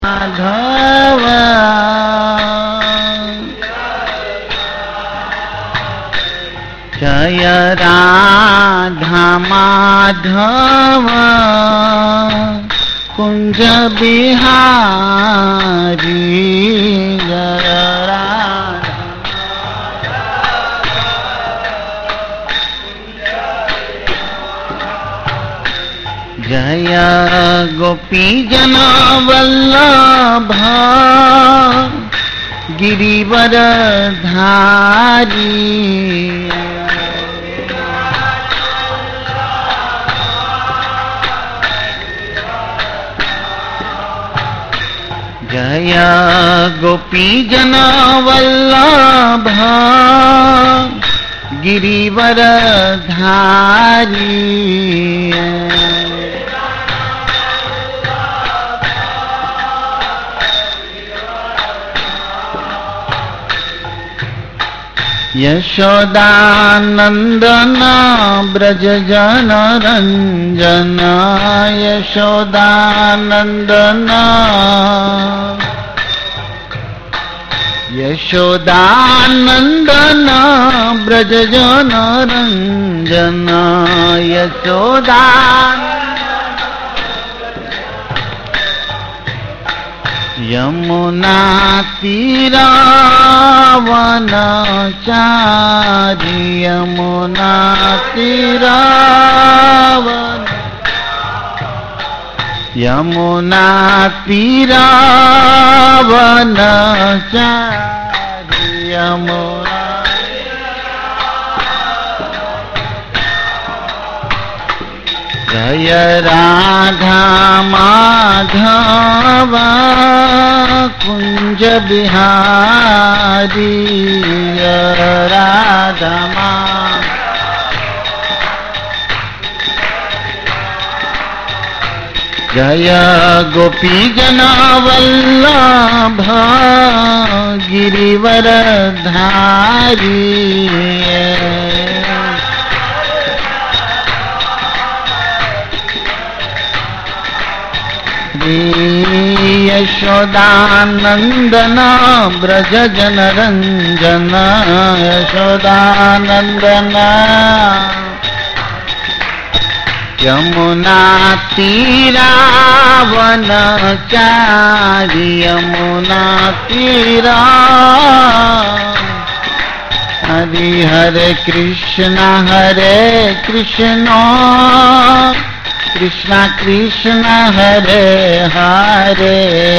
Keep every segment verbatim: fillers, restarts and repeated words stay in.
माधव जय राधा माधव कुंज बिहारी जय राधा जय गोपी जन वल्लभ गिरिवर धारी जय गोपी जन वल्लभ गिरिवर धारी यशोदानंदन ब्रज जन रंजन यशोदानंदन यशोदानंदन ब्रज जन रंजन यशोदा यमुना तीरावनचारी यमुना तीरावन यमुना तीरावनचारी यमुना जय राधा माधव कुंज बिहारी जय राधा माधव जय गोपी जन वल्लभ गिरिवर धारी यशोदानंदन ब्रज जन रंजन यशोदानंदन यमुना तीरावनचारी यमुना तीरा हरि हरे कृष्ण हरे कृष्ण कृष्ण कृष्ण हरे हरे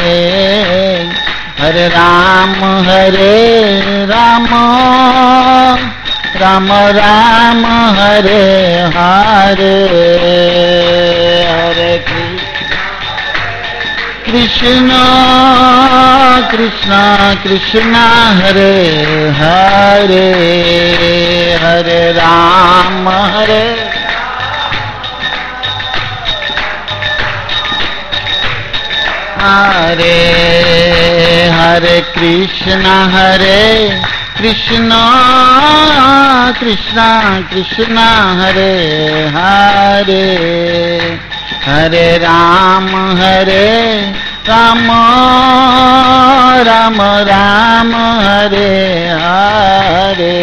हरे राम हरे राम राम राम हरे हरे हरे कृष्ण कृष्ण कृष्ण हरे हरे हरे राम हरे हरे हरे कृष्ण हरे कृष्ण कृष्ण कृष्ण हरे हरे हरे राम हरे राम राम राम हरे हरे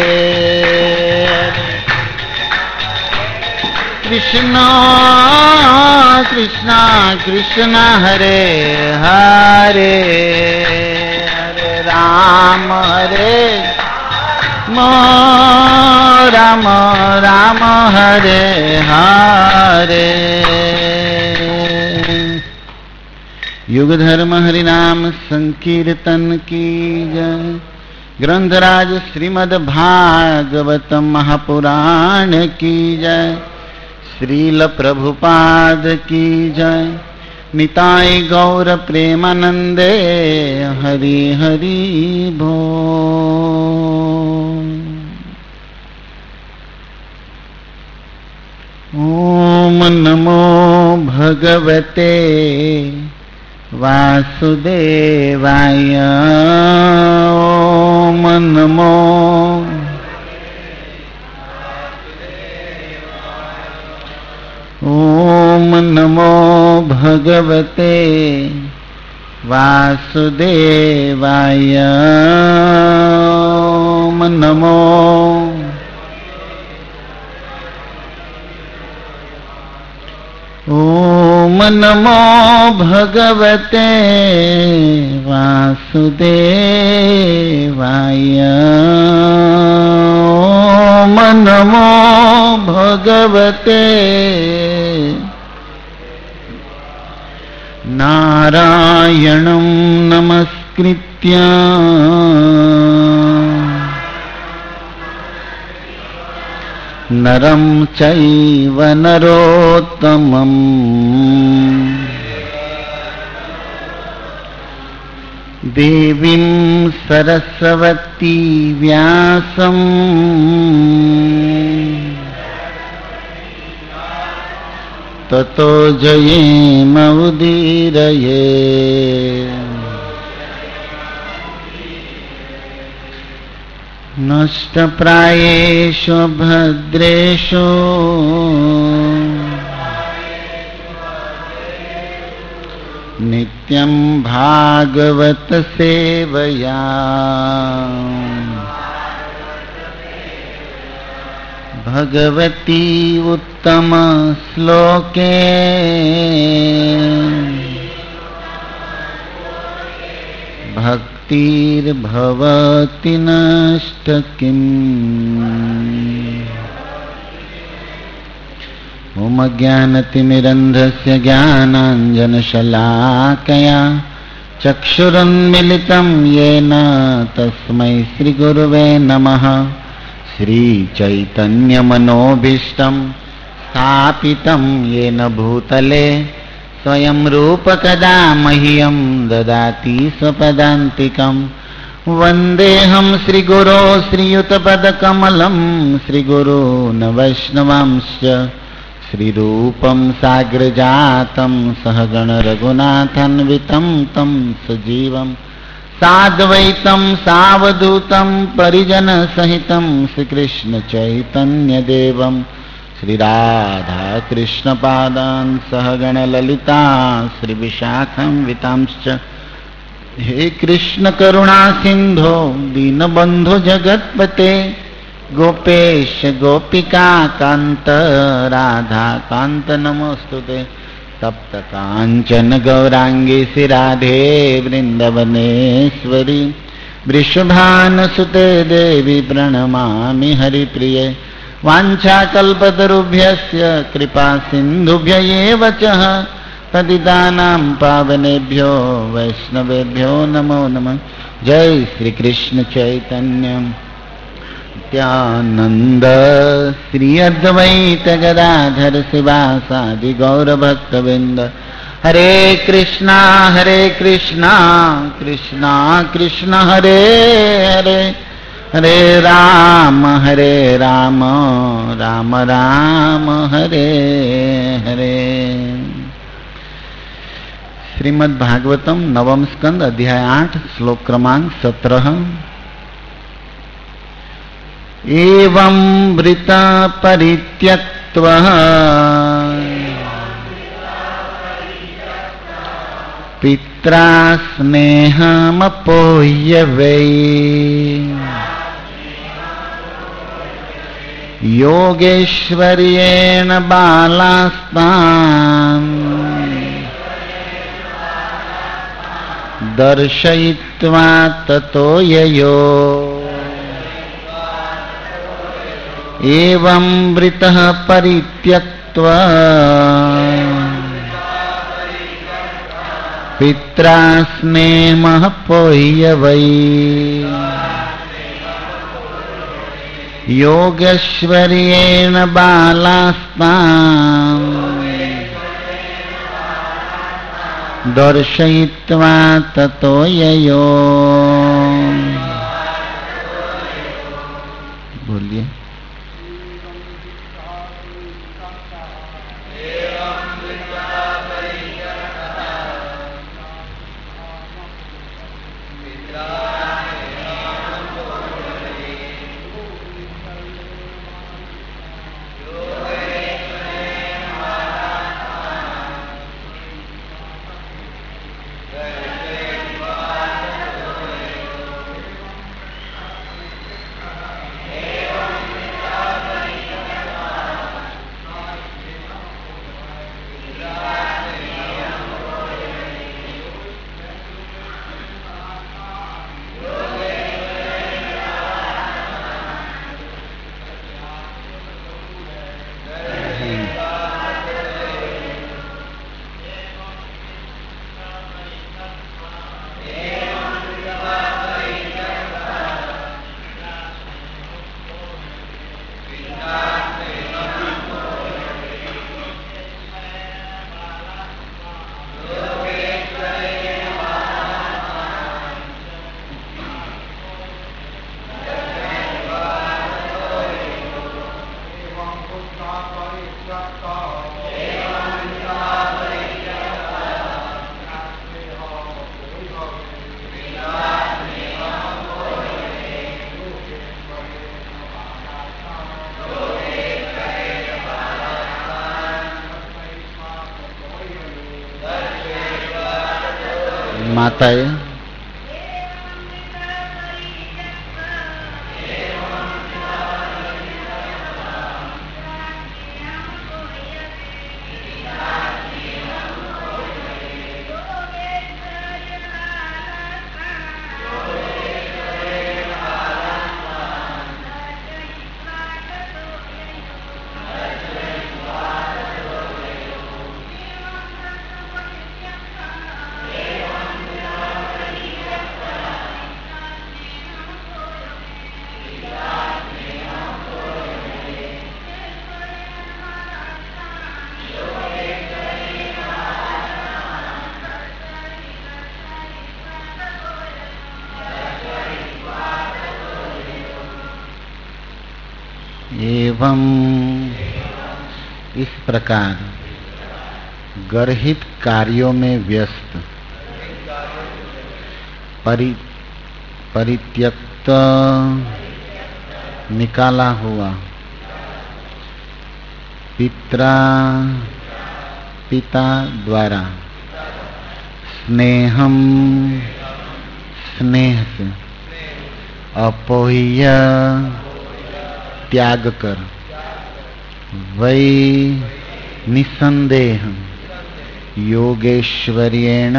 कृष्ण कृष्ण कृष्ण हरे हरे हरे राम हरे राम राम हरे हरे युग धर्म हरि नाम संकीर्तन की जय। ग्रंथराज श्रीमद् भागवत महापुराण की जय। श्रील प्रभुपाद की जय। निताय गौर प्रेमानंदे हरि हरि भो। ओम नमो भगवते वासुदेवाय। ओम नमो ओम नमो भगवते वासुदेवाय नमो ओम नमो भगवते वासुदेवाय ओम नमो भगवते नारायणं नमस्कृत्य नरं चैव नरोत्तमम् देवीं सरस्वती व्यासम् ततो जयेमुदीरये। नष्टप्रायेषु भद्रेषु नित्यं भागवत सेवया भगवती उत्तम श्लोके भक्तिर्भवति नष्ट किम्। ओम ज्ञानतिमिरन्धस्य ज्ञानाञ्जनशलाकया चक्षुरुन्मिलितं येन तस्मै श्रीगुरुवे नमः। श्रीचैतन्यमनोभीष्टं स्थापितं येन भूतले स्वयं रूपकदा मह्यं ददाति स्वपदान्तिकं। वन्देऽहं श्रीगुरो श्रीयुतपदकमलं श्रीगुरून् वैष्णवांश्च श्रीरूपं साग्रजातं सहगण रघुनाथान्वितं तं सजीवं साद्वैतं सावधूतं परिजनसहितं श्रीकृष्ण चैतन्यदेवं श्रीराधा कृष्णपादान् सहगण ललिता श्रीविशाखान्वितांश्च। हे कृष्ण करुणा सिंधो दीनबंधो जगत्पते गोपेश गोपिका कांत राधा कांत नमोस्तुते। तप्त कांचन गौरांगी राधे वृंदवनेश्वरी वृषभानुसुते देवी प्रणमामि हरिप्रिये। वाञ्छाकल्पतरुभ्यस्य कृपा सिन्धुभ्य एव च पतितानां पावनेभ्यो वैष्णवेभ्यो नमो नमः। जय श्री कृष्ण चैतन्य नित्यानंद श्री अद्वैत गदाधर शिवासादि गौरभक्तवृंद। हरे कृष्णा हरे कृष्णा कृष्णा कृष्ण हरे हरे हरे राम हरे राम राम राम हरे हरे। श्रीमद् भागवतम नवम स्कंद अध्याय आठ श्लोक क्रमांक सत्रह। एवं वृत परित्यक्त्वा पित्रा स्नेहमपोह्य वै योगेश्वर्येण बालास्तान् दर्शयित्वा ततो ययो एवं वृतः परित्यक्त्वा पित्रा स्नेहमः पोह्य वै योगेश्वर्येण बालास्तान् दर्शयित्वा ततो ययो। बोलिए। माताएं, एवं इस प्रकार गर्हित कार्यों में व्यस्त, परि परित्यक्त निकाला हुआ, पित्रा पिता द्वारा, स्नेहम स्नेह से, अपोह्य त्याग कर, वै निसंदेह योगेश्वर्येण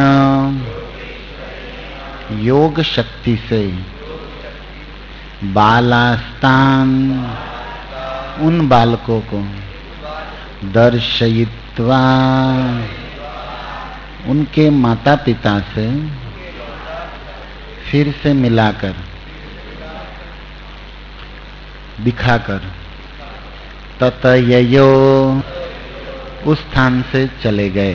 योग शक्ति से, बालास्तान उन बालकों को, दर्शयित्वा उनके माता पिता से फिर से मिलाकर, दिखाकर, ततययो उस स्थान से चले गए।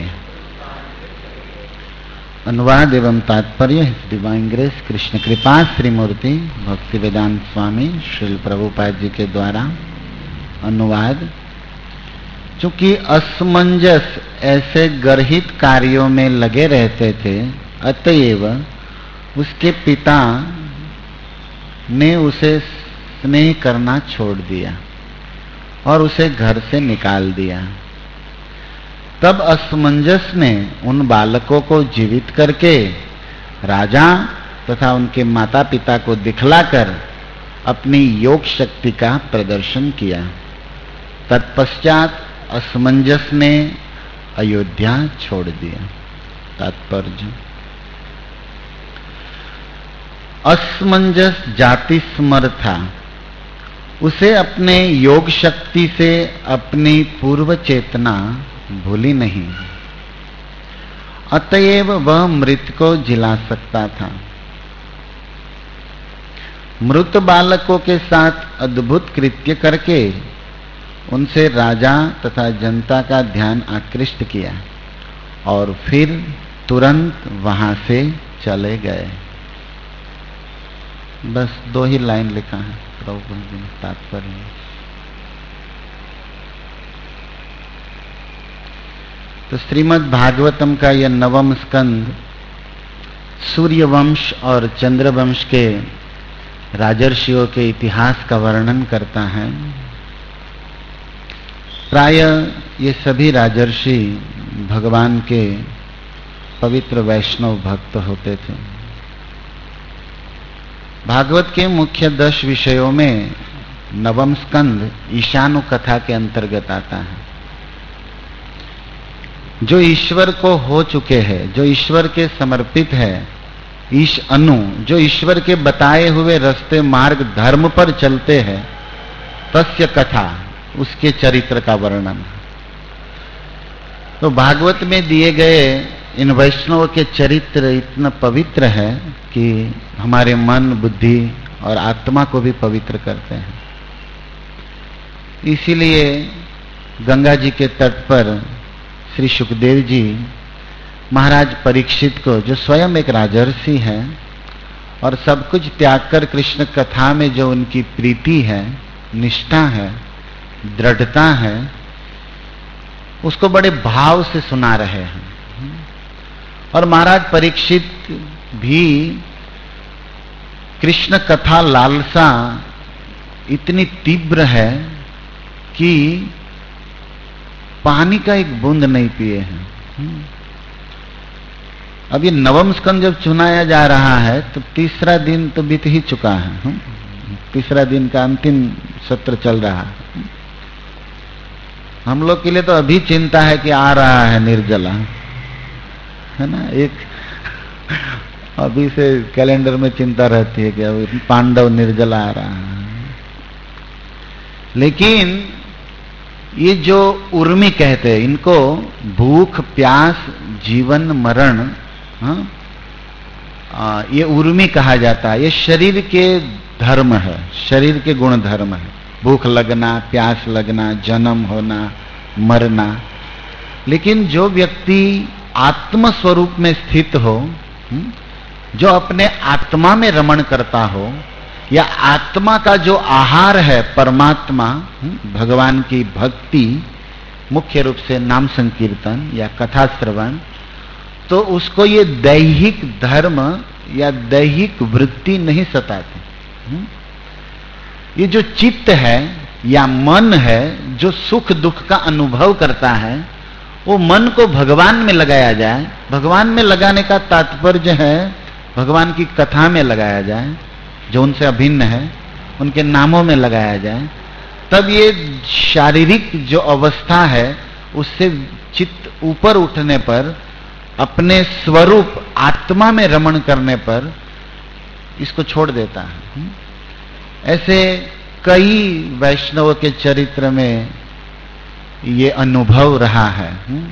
अनुवाद एवं तात्पर्य डिवाइन ग्रेस कृष्ण कृपा श्री मूर्ति भक्ति वेदांत स्वामी श्रील प्रभुपाद जी के द्वारा अनुवाद। चूंकि असमंजस ऐसे गर्हित कार्यों में लगे रहते थे, अतएव उसके पिता ने उसे स्नेह करना छोड़ दिया और उसे घर से निकाल दिया। तब असमंजस ने उन बालकों को जीवित करके राजा तथा उनके माता पिता को दिखलाकर अपनी योग शक्ति का प्रदर्शन किया। तत्पश्चात असमंजस ने अयोध्या छोड़ दिया। तात्पर्य, असमंजस जाति समर्था, उसे अपने योग शक्ति से अपनी पूर्व चेतना भूली नहीं, अतएव वह मृत को जिला सकता था। मृत बालकों के साथ अद्भुत कृत्य करके उनसे राजा तथा जनता का ध्यान आकृष्ट किया और फिर तुरंत वहां से चले गए। बस दो ही लाइन लिखा है प्रभुपाद जी ने तात्पर्य। तो श्रीमद् भागवतम का यह नवम स्कंद सूर्यवंश और चंद्रवंश के राजर्षियों के इतिहास का वर्णन करता है। प्राय ये सभी राजर्षि भगवान के पवित्र वैष्णव भक्त होते थे। भागवत के मुख्य दस विषयों में नवम स्कंद ईशानु कथा के अंतर्गत आता है। जो ईश्वर को हो चुके हैं, जो ईश्वर के समर्पित है, ईश अनु जो ईश्वर के बताए हुए रास्ते मार्ग धर्म पर चलते हैं, तस्य कथा उसके चरित्र का वर्णन। तो भागवत में दिए गए इन वैष्णव के चरित्र इतना पवित्र है कि हमारे मन, बुद्धि और आत्मा को भी पवित्र करते हैं। इसीलिए गंगा जी के तट पर श्री सुखदेव जी महाराज परीक्षित को, जो स्वयं एक राजर्षि है और सब कुछ त्याग कर कृष्ण कथा में जो उनकी प्रीति है, निष्ठा है, दृढ़ता है, उसको बड़े भाव से सुना रहे हैं। और महाराज परीक्षित भी कृष्ण कथा लालसा इतनी तीव्र है कि पानी का एक बूंद नहीं पिए हैं। अब ये नवम स्कंद जब सुनाया जा रहा है तो तीसरा दिन तो बीत ही चुका है। हम? तीसरा दिन का अंतिम सत्र चल रहा है। हम लोग के लिए तो अभी चिंता है कि आ रहा है निर्जला, है ना। एक अभी से कैलेंडर में चिंता रहती है कि अब पांडव निर्जला आ रहा है। लेकिन ये जो उर्मी कहते हैं, इनको भूख प्यास जीवन मरण, हाँ, आ, ये उर्मी कहा जाता है। ये शरीर के धर्म है, शरीर के गुण धर्म है। भूख लगना, प्यास लगना, जन्म होना, मरना। लेकिन जो व्यक्ति आत्म स्वरूप में स्थित हो, जो अपने आत्मा में रमण करता हो, या आत्मा का जो आहार है परमात्मा, भगवान की भक्ति, मुख्य रूप से नाम संकीर्तन या कथा श्रवण, तो उसको ये दैहिक धर्म या दैहिक वृत्ति नहीं सताती। ये जो चित्त है या मन है जो सुख दुख का अनुभव करता है, वो मन को भगवान में लगाया जाए। भगवान में लगाने का तात्पर्य है भगवान की कथा में लगाया जाए, जो उनसे अभिन्न है, उनके नामों में लगाया जाए। तब ये शारीरिक जो अवस्था है उससे चित्त ऊपर उठने पर, अपने स्वरूप आत्मा में रमण करने पर इसको छोड़ देता है। ऐसे कई वैष्णव के चरित्र में ये अनुभव रहा है।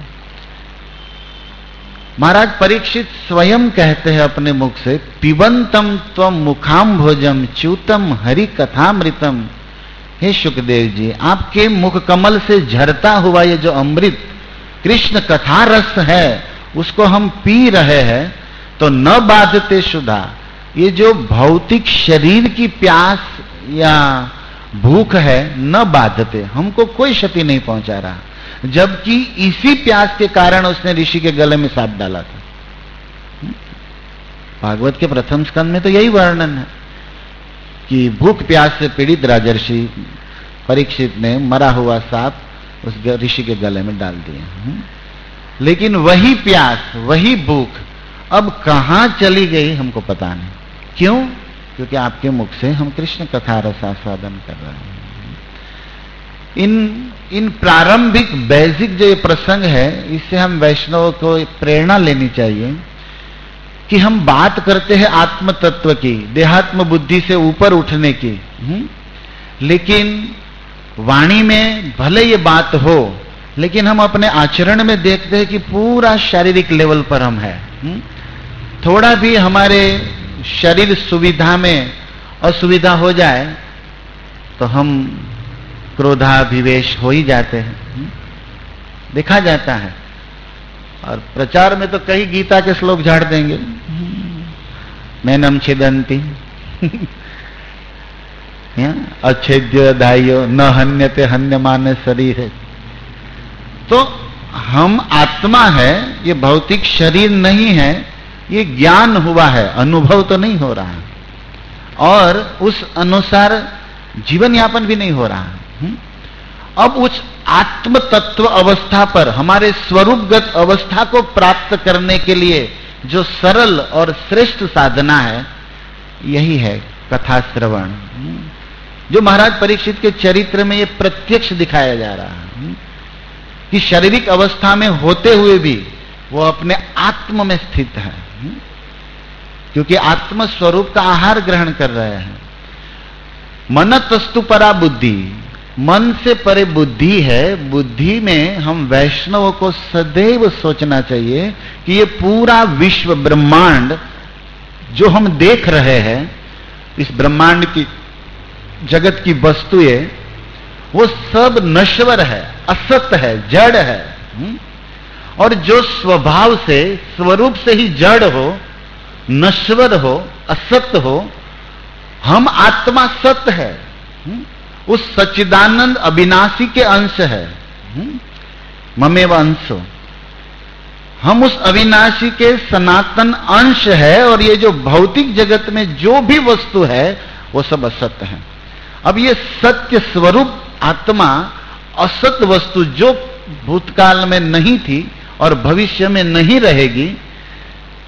महाराज परीक्षित स्वयं कहते हैं अपने मुख से, पिबंतम त्वम मुखाम भोजम च्यूतम हरि कथामृतम। हे सुखदेव जी, आपके मुख कमल से झरता हुआ ये जो अमृत कृष्ण कथा रस है उसको हम पी रहे हैं, तो न बाधते सुधा। ये जो भौतिक शरीर की प्यास या भूख है, न बाधते, हमको कोई क्षति नहीं पहुंचा रहा। जबकि इसी प्यास के कारण उसने ऋषि के गले में सांप डाला था। भागवत के प्रथम स्कंद में तो यही वर्णन है कि भूख प्यास से पीड़ित राजर्षि परीक्षित ने मरा हुआ सांप उस ऋषि के गले में डाल दिया। लेकिन वही प्यास, वही भूख अब कहां चली गई हमको पता नहीं। क्यों? क्योंकि आपके मुख से हम कृष्ण कथा रसास्वादन कर रहे हैं। इन इन प्रारंभिक बेसिक जो ये प्रसंग है, इससे हम वैष्णव को प्रेरणा लेनी चाहिए कि हम बात करते हैं आत्म तत्व की, देहात्म बुद्धि से ऊपर उठने की। हुँ? लेकिन वाणी में भले ये बात हो, लेकिन हम अपने आचरण में देखते हैं कि पूरा शारीरिक लेवल पर हम हैं। थोड़ा भी हमारे शरीर सुविधा में असुविधा हो जाए तो हम क्रोधाभिवेश हो ही जाते हैं, देखा जाता है। और प्रचार में तो कई गीता के श्लोक झाड़ देंगे, मैनम छिदंती अच्छेद्य दाह्यो न हन्यते हन्यमाने शरीर। तो हम आत्मा है, ये भौतिक शरीर नहीं है, ये ज्ञान हुआ है, अनुभव तो नहीं हो रहा है, और उस अनुसार जीवन यापन भी नहीं हो रहा है। अब उस आत्म तत्व अवस्था पर, हमारे स्वरूपगत अवस्था को प्राप्त करने के लिए जो सरल और श्रेष्ठ साधना है, यही है कथा श्रवण, जो महाराज परीक्षित के चरित्र में ये प्रत्यक्ष दिखाया जा रहा है कि शारीरिक अवस्था में होते हुए भी वो अपने आत्म में स्थित है, क्योंकि आत्म स्वरूप का आहार ग्रहण कर रहे हैं। मन तस्तु परा बुद्धि, मन से परे बुद्धि है। बुद्धि में हम वैष्णव को सदैव सोचना चाहिए कि ये पूरा विश्व ब्रह्मांड जो हम देख रहे हैं, इस ब्रह्मांड की जगत की वस्तुएं, वो सब नश्वर है, असत है, जड़ है। और जो स्वभाव से, स्वरूप से ही जड़ हो, नश्वर हो, असत हो, हम आत्मा सत्य है, उस सच्चिदानंद अविनाशी के अंश है, ममेव अंशो। हम उस अविनाशी के सनातन अंश है, और ये जो भौतिक जगत में जो भी वस्तु है वो सब असत्य है। अब ये सत्य स्वरूप आत्मा असत्य वस्तु जो भूतकाल में नहीं थी और भविष्य में नहीं रहेगी,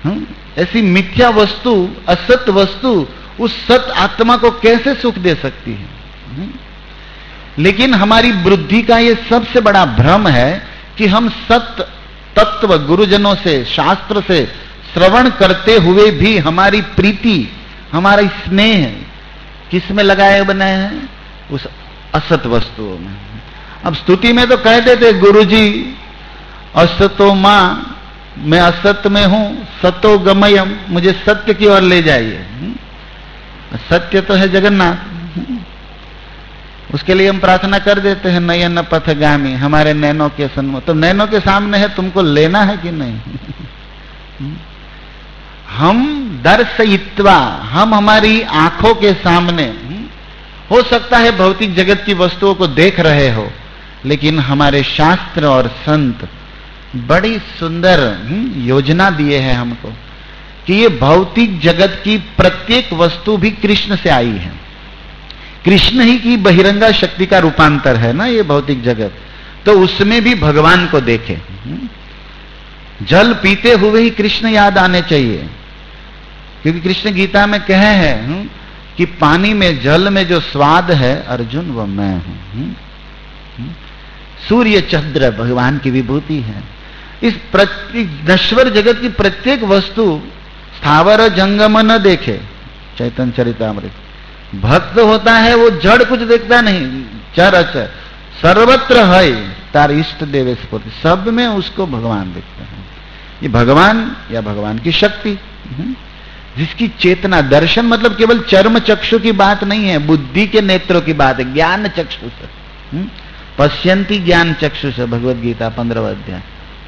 हुँ? ऐसी मिथ्या वस्तु, असत वस्तु उस सत आत्मा को कैसे सुख दे सकती है? हुँ? लेकिन हमारी बुद्धि का ये सबसे बड़ा भ्रम है कि हम सत तत्व गुरुजनों से, शास्त्र से श्रवण करते हुए भी हमारी प्रीति, हमारा स्नेह किस में लगाए बनाए हैं? उस असत वस्तुओं में। अब स्तुति में तो कह देते गुरुजी असतो मां, मैं असत में हूं, सतो गमयम, मुझे सत्य की ओर ले जाइए। सत्य तो है जगन्नाथ, उसके लिए हम प्रार्थना कर देते हैं नयन पथगामी, हमारे नैनों के सन्मुख। तो नैनों के सामने है, तुमको लेना है कि नहीं? हम दर्शयित्वा, हम हमारी आंखों के सामने, हो सकता है भौतिक जगत की वस्तुओं को देख रहे हो, लेकिन हमारे शास्त्र और संत बड़ी सुंदर योजना दिए हैं हमको कि ये भौतिक जगत की प्रत्येक वस्तु भी कृष्ण से आई है। कृष्ण ही की बहिरंगा शक्ति का रूपांतर है ना ये भौतिक जगत, तो उसमें भी भगवान को देखे। जल पीते हुए ही कृष्ण याद आने चाहिए, क्योंकि कृष्ण गीता में कहे हैं कि पानी में, जल में जो स्वाद है अर्जुन वो मैं हूं। सूर्य चंद्र भगवान की विभूति है। इस प्रत्येक नश्वर जगत की प्रत्येक वस्तु स्थावर जंगम न देखे, चैतन्य चरितामृत। भक्त होता है वो जड़ कुछ देखता नहीं, चर अचर सर्वत्र है तार इष्ट देव स्फूर्ति, सब में उसको भगवान देखता है। ये भगवान या भगवान की शक्ति, जिसकी चेतना, दर्शन मतलब केवल चर्म चक्षु की बात नहीं है, बुद्धि के नेत्रों की बात है, ज्ञान चक्षु से। पश्यंती ज्ञान चक्षु से, भगवद गीता पंद्रहवां अध्याय।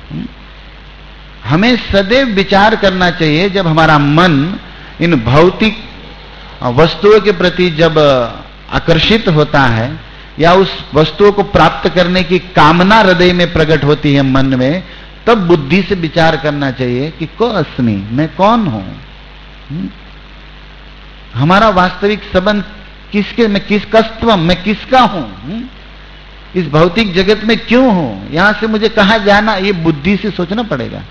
हमें सदैव विचार करना चाहिए, जब हमारा मन इन भौतिक वस्तुओं के प्रति जब आकर्षित होता है या उस वस्तुओं को प्राप्त करने की कामना हृदय में प्रकट होती है मन में, तब बुद्धि से विचार करना चाहिए कि को अस्मि, मैं कौन हूं? हमारा वास्तविक संबंध किसके, मैं किस कस्तवम, मैं किसका हूं? इस भौतिक जगत में क्यों हूं? यहां से मुझे कहां जाना, ये बुद्धि से सोचना पड़ेगा।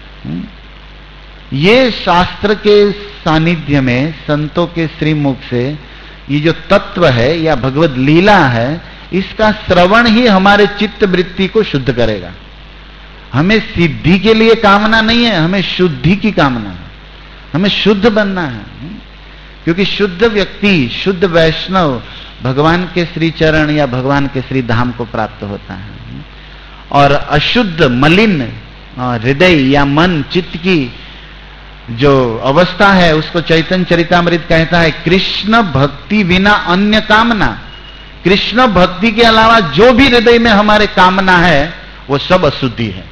ये शास्त्र के सानिध्य में, संतों के श्रीमुख से ये जो तत्व है या भगवत लीला है, इसका श्रवण ही हमारे चित्त वृत्ति को शुद्ध करेगा। हमें सिद्धि के लिए कामना नहीं है, हमें शुद्धि की कामना है, हमें शुद्ध बनना है। क्योंकि शुद्ध व्यक्ति, शुद्ध वैष्णव भगवान के श्री चरण या भगवान के श्री धाम को प्राप्त होता है। और अशुद्ध मलिन हृदय या मन, चित्त की जो अवस्था है, उसको चैतन्य चरितामृत कहता है कृष्ण भक्ति बिना अन्य कामना। कृष्ण भक्ति के अलावा जो भी हृदय में हमारे कामना है वो सब अशुद्धि है।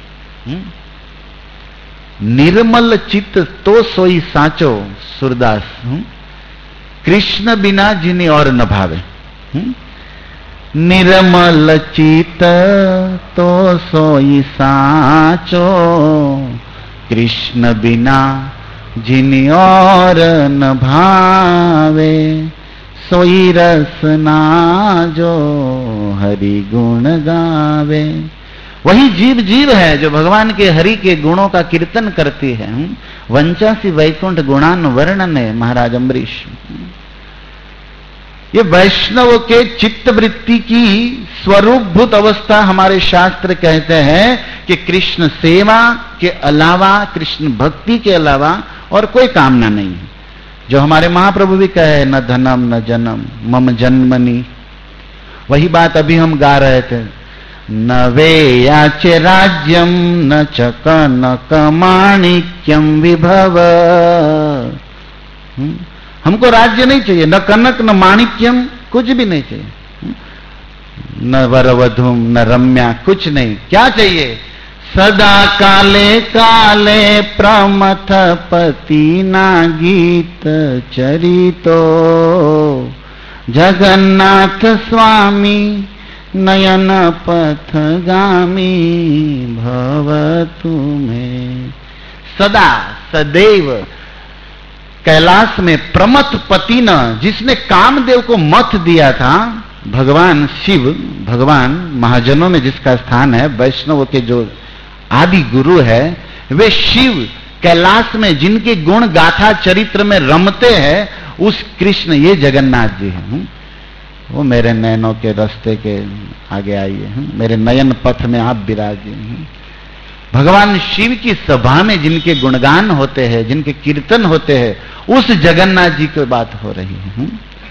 निर्मल चित्त तो सोई साचो, सूरदास। कृष्ण बिना जिन्हें और न भावे। निर्मल चित्त तो सोई साचो, कृष्ण बिना जिन्हें और न भावे, सोई रसना जो हरि गुण गावे। वही जीव जीव है जो भगवान के हरि के गुणों का कीर्तन करती है। वंचासी वैकुंठ गुणान वर्णन है महाराज अम्बरीश। ये वैष्णव के चित्त वृत्ति की स्वरूपभूत अवस्था हमारे शास्त्र कहते हैं कि कृष्ण सेवा के अलावा, कृष्ण भक्ति के अलावा और कोई कामना नहीं है। जो हमारे महाप्रभु भी कहे, न धनम न जन्म मम जन्मनि। वही बात अभी हम गा रहे थे, न वे याचे राज्यम न च कनक माणिक्यम विभव। हमको राज्य नहीं चाहिए, न कनक न माणिक्यम, कुछ भी नहीं चाहिए। न वरवधुम न रम्या, कुछ नहीं। क्या चाहिए? सदा काले काले प्रमथ पति ना गीत चरितो, जगन्नाथ स्वामी नयन पथगामी भवतु में। सदा सदैव कैलाश में प्रमथ पति न, जिसने कामदेव को मथ दिया था, भगवान शिव, भगवान महाजनों में जिसका स्थान है, वैष्णव के जो आदि गुरु है, वे शिव कैलाश में जिनके गुण गाथा चरित्र में रमते हैं, उस कृष्ण ये जगन्नाथ जी हैं। वो मेरे नयनों के रास्ते के आगे आइए, मेरे नयन पथ में आप विराजिए। भगवान शिव की सभा में जिनके गुणगान होते हैं, जिनके कीर्तन होते हैं, उस जगन्नाथ जी की बात हो रही है।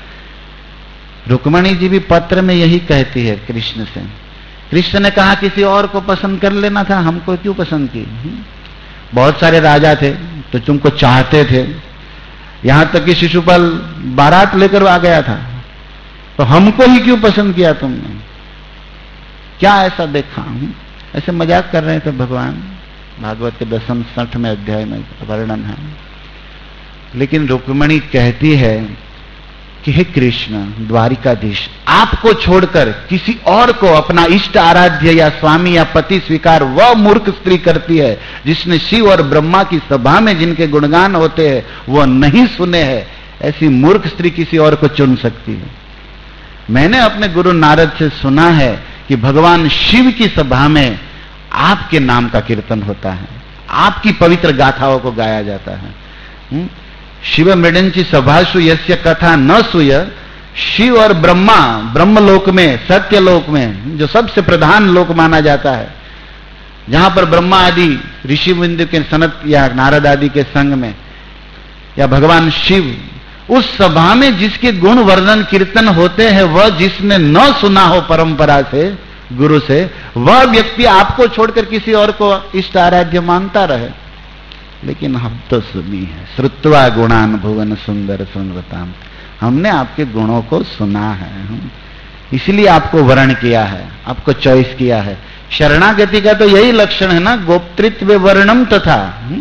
रुक्मणी जी भी पत्र में यही कहती है कृष्ण से। कृष्ण ने कहा किसी और को पसंद कर लेना था, हमको क्यों पसंद की? बहुत सारे राजा थे तो तुमको चाहते थे, यहां तक कि शिशुपाल बारात लेकर आ गया था, तो हमको ही क्यों पसंद किया तुमने? क्या ऐसा देखा? ऐसे मजाक कर रहे थे भगवान। भागवत के दसम सठवें अध्याय में वर्णन है। लेकिन रुक्मणी कहती है कि हे कृष्ण द्वारिकाधीश, आपको छोड़कर किसी और को अपना इष्ट आराध्य या स्वामी या पति स्वीकार वह मूर्ख स्त्री करती है जिसने शिव और ब्रह्मा की सभा में जिनके गुणगान होते हैं वह नहीं सुने हैं। ऐसी मूर्ख स्त्री किसी और को चुन सकती है? मैंने अपने गुरु नारद से सुना है कि भगवान शिव की सभा में आपके नाम का कीर्तन होता है, आपकी पवित्र गाथाओं को गाया जाता है। शिव मृडंची सभासु यस्य कथा न सूय। शिव और ब्रह्मा ब्रह्मलोक में, सत्यलोक में, जो सबसे प्रधान लोक माना जाता है, जहां पर ब्रह्मा आदि ऋषि बिंदु के सनत या नारद आदि के संग में, या भगवान शिव, उस सभा में जिसके गुण वर्णन कीर्तन होते हैं, वह जिसने न सुना हो परंपरा से, गुरु से, वह व्यक्ति आपको छोड़कर किसी और को इष्ट आराध्य मानता रहे। लेकिन हम तो सुनी है, श्रुत्वा गुणान भुवन सुंदर सुनवताम, हमने आपके गुणों को सुना है, इसलिए आपको वर्ण किया है, आपको चॉइस किया है। शरणागति का तो यही लक्षण है ना, गोप्तृत्व वर्णम तथा।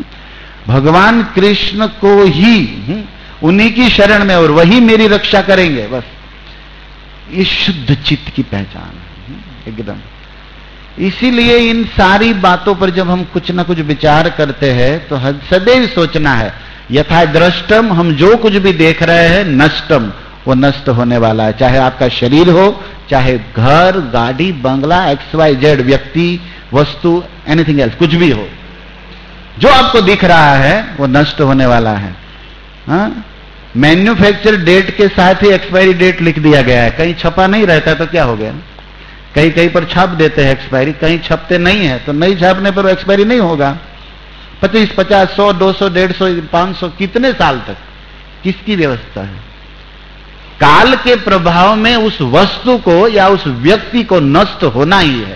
भगवान कृष्ण को ही, उन्हीं की शरण में, और वही मेरी रक्षा करेंगे, बस ये शुद्ध चित्त की पहचान है एकदम। इसीलिए इन सारी बातों पर जब हम कुछ ना कुछ विचार करते हैं तो सदैव सोचना है, यथा दृष्टम, हम जो कुछ भी देख रहे हैं, नष्टम, वो नष्ट होने वाला है। चाहे आपका शरीर हो, चाहे घर, गाड़ी, बंगला, एक्स वाई जेड, व्यक्ति, वस्तु, एनीथिंग एल्स, कुछ भी हो, जो आपको दिख रहा है वो नष्ट होने वाला है। हाँ, मैन्युफैक्चर डेट के साथ ही एक्सपायरी डेट लिख दिया गया है, कहीं छपा नहीं रहता तो क्या हो गया? कहीं कहीं पर छाप देते हैं एक्सपायरी, कहीं छपते नहीं है, तो नहीं छापने पर एक्सपायरी नहीं होगा। पच्चीस, पचास, सौ, दो सौ, डेढ़ सौ, पांच सौ, कितने साल तक? किसकी व्यवस्था है? काल के प्रभाव में उस वस्तु को या उस व्यक्ति को नष्ट होना ही है।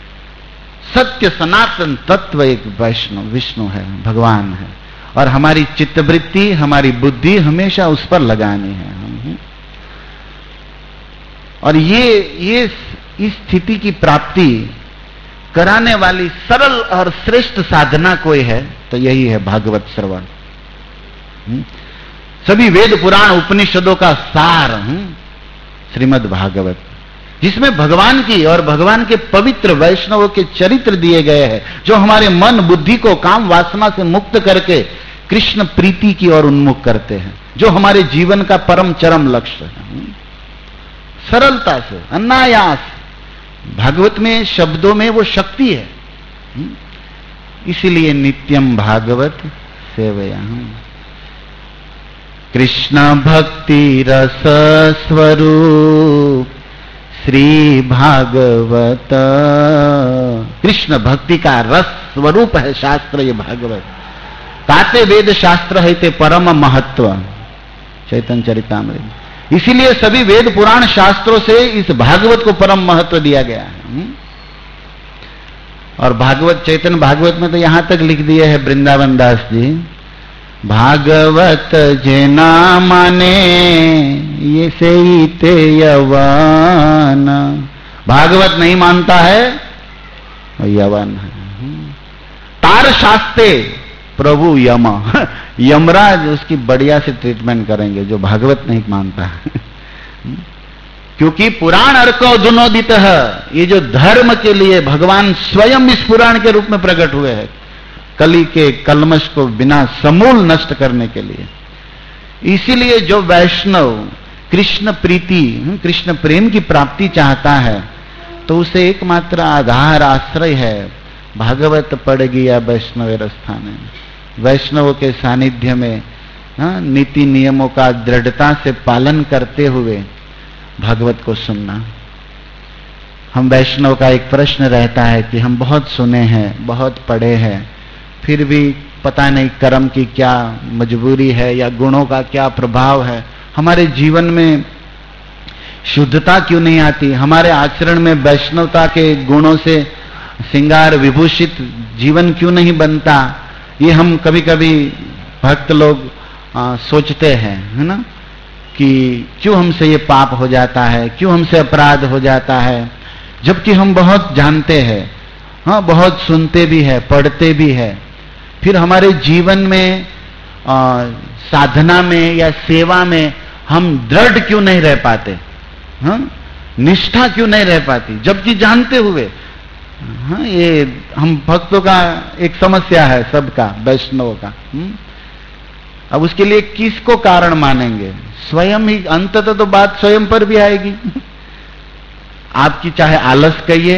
सत्य सनातन तत्व एक वैष्णव विष्णु है, भगवान है, और हमारी चित्तवृत्ति, हमारी बुद्धि हमेशा उस पर लगानी है। और ये ये इस स्थिति की प्राप्ति कराने वाली सरल और श्रेष्ठ साधना कोई है तो यही है भागवत श्रवण। सभी वेद पुराण उपनिषदों का सार श्रीमद् भागवत, जिसमें भगवान की और भगवान के पवित्र वैष्णवों के चरित्र दिए गए हैं, जो हमारे मन बुद्धि को काम वासना से मुक्त करके कृष्ण प्रीति की ओर उन्मुख करते हैं, जो हमारे जीवन का परम चरम लक्ष्य है। सरलता से, अनायास, भागवत में शब्दों में वो शक्ति है। इसीलिए नित्यम भागवत सेवया। कृष्ण भक्ति रस स्वरूप श्री भागवत। कृष्ण भक्ति का रस स्वरूप है शास्त्र ये भागवत। ताते वेद शास्त्र है ते परम महत्व, चैतन्य चरितामृत। इसीलिए सभी वेद पुराण शास्त्रों से इस भागवत को परम महत्व दिया गया है। और भागवत, चैतन्य भागवत में तो यहां तक लिख दिए है वृंदावन दास जी, भागवत जेना माने ये से ते यवन। भागवत नहीं मानता है यवन है। तार शास्ते प्रभु यम, यमराज उसकी बढ़िया से ट्रीटमेंट करेंगे जो भागवत नहीं मानता है। क्योंकि पुराण अर्को दुनोदित है, ये जो धर्म के लिए भगवान स्वयं इस पुराण के रूप में प्रकट हुए हैं, कली के कलमश को बिना समूल नष्ट करने के लिए। इसीलिए जो वैष्णव कृष्ण प्रीति, कृष्ण प्रेम की प्राप्ति चाहता है तो उसे एकमात्र आधार आश्रय है भागवत पड़ गया वैष्णव स्थान। वैष्णवों के सानिध्य में हाँ, नीति नियमों का दृढ़ता से पालन करते हुए भागवत को सुनना। हम वैष्णव का एक प्रश्न रहता है कि हम बहुत सुने हैं, बहुत पढ़े हैं, फिर भी पता नहीं कर्म की क्या मजबूरी है या गुणों का क्या प्रभाव है, हमारे जीवन में शुद्धता क्यों नहीं आती, हमारे आचरण में वैष्णवता के गुणों से श्रृंगार विभूषित जीवन क्यों नहीं बनता। ये हम कभी कभी भक्त लोग आ, सोचते हैं, है ना, कि क्यों हमसे ये पाप हो जाता है, क्यों हमसे अपराध हो जाता है, जबकि हम बहुत जानते हैं, हाँ, बहुत सुनते भी है, पढ़ते भी है, फिर हमारे जीवन में आ, साधना में या सेवा में हम दृढ़ क्यों नहीं रह पाते, हाँ, निष्ठा क्यों नहीं रह पाती, जबकि जानते हुए। हाँ, ये हम भक्तों का एक समस्या है, सबका, वैष्णवों का। हुँ? अब उसके लिए किसको कारण मानेंगे? स्वयं ही, अंततः तो बात स्वयं पर भी आएगी। आपकी चाहे आलस कहिए,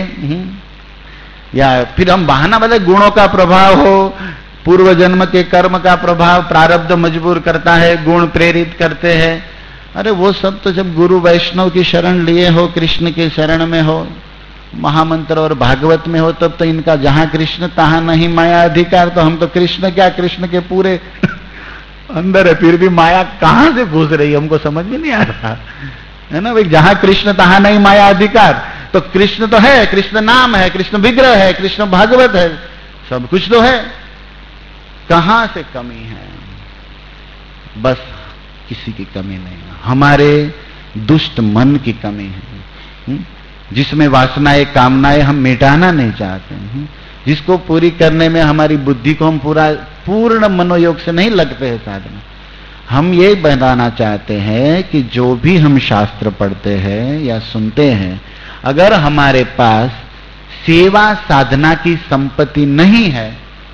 या फिर हम बहाना बदले गुणों का प्रभाव हो, पूर्व जन्म के कर्म का प्रभाव, प्रारब्ध मजबूर करता है, गुण प्रेरित करते हैं। अरे वो सब तो जब गुरु वैष्णव की शरण लिए हो, कृष्ण के शरण में हो, महामंत्र और भागवत में हो, तब तो इनका जहां कृष्ण तहां नहीं माया अधिकार। तो हम तो कृष्ण क्या, कृष्ण के पूरे अंदर है, फिर भी माया कहां से घुस रही है हमको समझ में नहीं आ रहा है ना भाई। जहां कृष्ण तहां नहीं माया अधिकार, तो कृष्ण तो है, कृष्ण नाम है, कृष्ण विग्रह है, कृष्ण भागवत है, सब कुछ तो है, कहां से कमी है? बस किसी की कमी नहीं है, हमारे दुष्ट मन की कमी है, जिसमें वासनाएं कामनाएं हम मिटाना नहीं चाहते हैं, जिसको पूरी करने में हमारी बुद्धि को हम पूरा पूर्ण मनोयोग से नहीं लगते हैं साधना। हम ये बताना चाहते हैं कि जो भी हम शास्त्र पढ़ते हैं या सुनते हैं, अगर हमारे पास सेवा साधना की संपत्ति नहीं है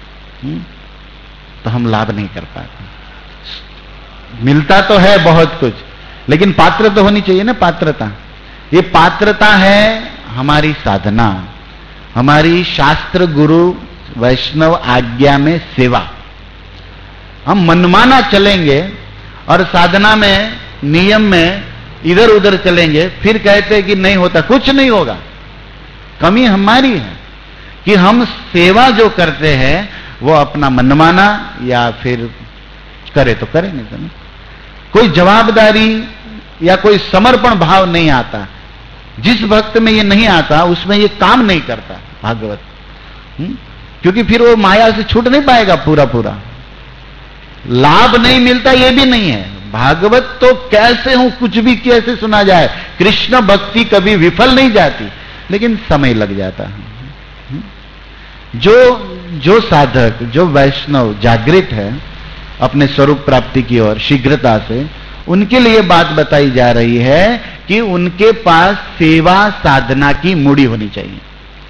तो हम लाभ नहीं कर पाते। मिलता तो है बहुत कुछ, लेकिन पात्र तो होनी चाहिए ना, पात्रता। ये पात्रता है हमारी साधना, हमारी शास्त्र गुरु वैष्णव आज्ञा में सेवा। हम मनमाना चलेंगे और साधना में, नियम में इधर उधर चलेंगे, फिर कहते हैं कि नहीं होता, कुछ नहीं होगा। कमी हमारी है कि हम सेवा जो करते हैं वो अपना मनमाना, या फिर करे तो करे, नहीं तो नहीं। कोई जवाबदारी या कोई समर्पण भाव नहीं आता। जिस भक्त में ये नहीं आता उसमें ये काम नहीं करता भागवत, हुँ? क्योंकि फिर वो माया से छूट नहीं पाएगा पूरा पूरा, लाभ नहीं मिलता, ये भी नहीं है। भागवत तो कैसे हूं, कुछ भी कैसे सुना जाए, कृष्ण भक्ति कभी विफल नहीं जाती, लेकिन समय लग जाता है। जो जो साधक, जो वैष्णव जागृत है अपने स्वरूप प्राप्ति की ओर शीघ्रता से, उनके लिए बात बताई जा रही है कि उनके पास सेवा साधना की मूड़ी होनी चाहिए।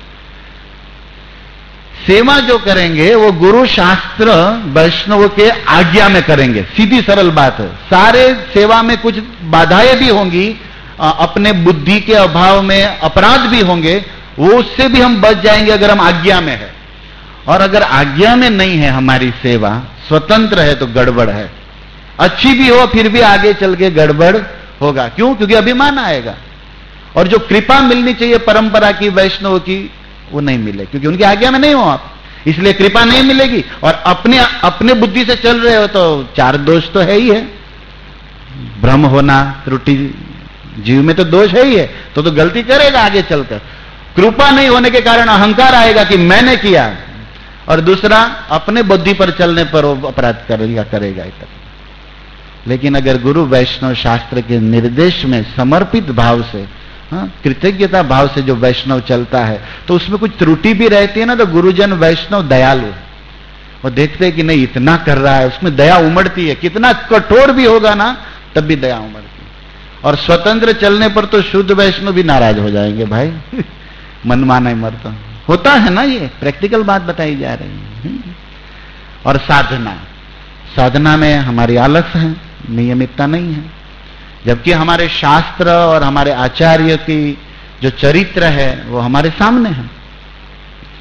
सेवा जो करेंगे वो गुरु शास्त्र वैष्णव के आज्ञा में करेंगे, सीधी सरल बात है। सारे सेवा में कुछ बाधाएं भी होंगी, अपने बुद्धि के अभाव में अपराध भी होंगे, वो उससे भी हम बच जाएंगे अगर हम आज्ञा में है। और अगर आज्ञा में नहीं है हमारी सेवा, स्वतंत्र है, तो गड़बड़ है। अच्छी भी हो फिर भी आगे चल के गड़बड़ होगा। क्यों? क्योंकि अभिमान आएगा, और जो कृपा मिलनी चाहिए परंपरा की, वैष्णव की, वो नहीं मिले, क्योंकि उनकी आज्ञा में नहीं हो आप, इसलिए कृपा नहीं मिलेगी। और अपने अपने बुद्धि से चल रहे हो तो चार दोष तो है ही है, भ्रम होना, त्रुटि, जीव में तो दोष है ही है, तो तो गलती करेगा आगे चलकर। कृपा नहीं होने के कारण अहंकार आएगा कि मैंने किया, और दूसरा अपने बुद्धि पर चलने पर वो अपराध करेगा करेगा लेकिन अगर गुरु वैष्णव शास्त्र के निर्देश में समर्पित भाव से, हाँ, कृतज्ञता भाव से जो वैष्णव चलता है, तो उसमें कुछ त्रुटि भी रहती है ना, तो गुरुजन वैष्णव दयालु है, वो देखते हैं कि नहीं इतना कर रहा है, उसमें दया उमड़ती है। कितना कठोर भी होगा ना तब भी दया उमड़ती है। और स्वतंत्र चलने पर तो शुद्ध वैष्णव भी नाराज हो जाएंगे, भाई मनमाना ही मरता होता है ना, ये प्रैक्टिकल बात बताई जा रही है। और साधना, साधना में हमारी आलस है, नियमितता नहीं है, जबकि हमारे शास्त्र और हमारे आचार्य की जो चरित्र है वो हमारे सामने है।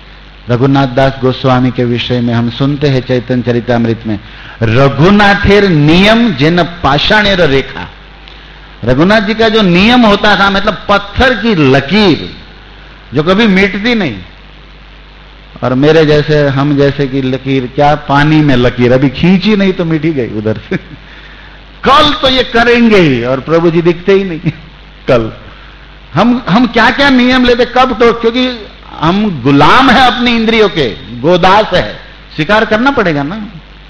रघुनाथ दास गोस्वामी के विषय में हम सुनते हैं चैतन्य चरितामृत में, रघुनाथेर नियम जिन पाषाणेर रेखा। रघुनाथ जी का जो नियम होता था, मतलब पत्थर की लकीर जो कभी मिटती नहीं, और मेरे जैसे हम जैसे की लकीर क्या, पानी में लकीर, अभी खींची नहीं तो मिट ही गई उधर से। कल तो ये करेंगे ही, और प्रभु जी दिखते ही नहीं। कल हम हम क्या क्या नियम लेते कब, तो क्योंकि हम गुलाम है अपनी इंद्रियों के, गोदास है, स्वीकार करना पड़ेगा ना।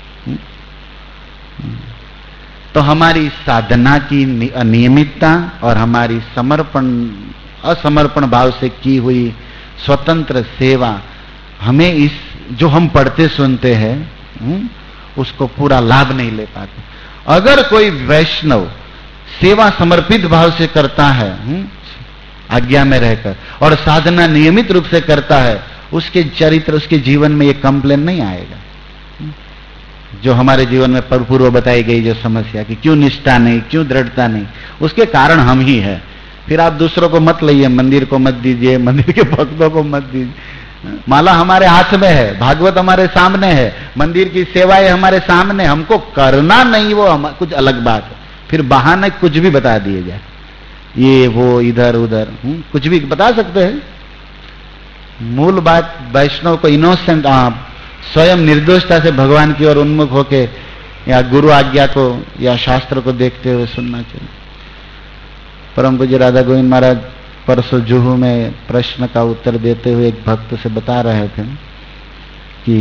तो हमारी साधना की अनियमितता और हमारी समर्पण असमर्पण भाव से की हुई स्वतंत्र सेवा, हमें इस जो हम पढ़ते सुनते हैं उसको पूरा लाभ नहीं ले पाते। अगर कोई वैष्णव सेवा समर्पित भाव से करता है, आज्ञा में रहकर, और साधना नियमित रूप से करता है, उसके चरित्र, उसके जीवन में ये कंप्लेन नहीं आएगा। जो हमारे जीवन में पूर्व बताई गई जो समस्या कि क्यों निष्ठा नहीं, क्यों दृढ़ता नहीं, उसके कारण हम ही है। फिर आप दूसरों को मत लाइए, मंदिर को मत दीजिए, मंदिर के भक्तों को मत दीजिए। माला हमारे हाथ में है, भागवत हमारे सामने है, मंदिर की सेवाएं हमारे सामने, हमको करना नहीं वो हम, कुछ अलग बात है। फिर बहाने कुछ भी बता दिए जाए, ये वो इधर उधर कुछ भी बता सकते हैं। मूल बात वैष्णव को इनोसेंट, आप स्वयं निर्दोषता से भगवान की ओर उन्मुख होके या गुरु आज्ञा को या शास्त्र को देखते हुए सुनना चाहिए। परम पूज्य राधा गोविंद महाराज परसों जुहू में प्रश्न का उत्तर देते हुए एक भक्त से बता रहे थे कि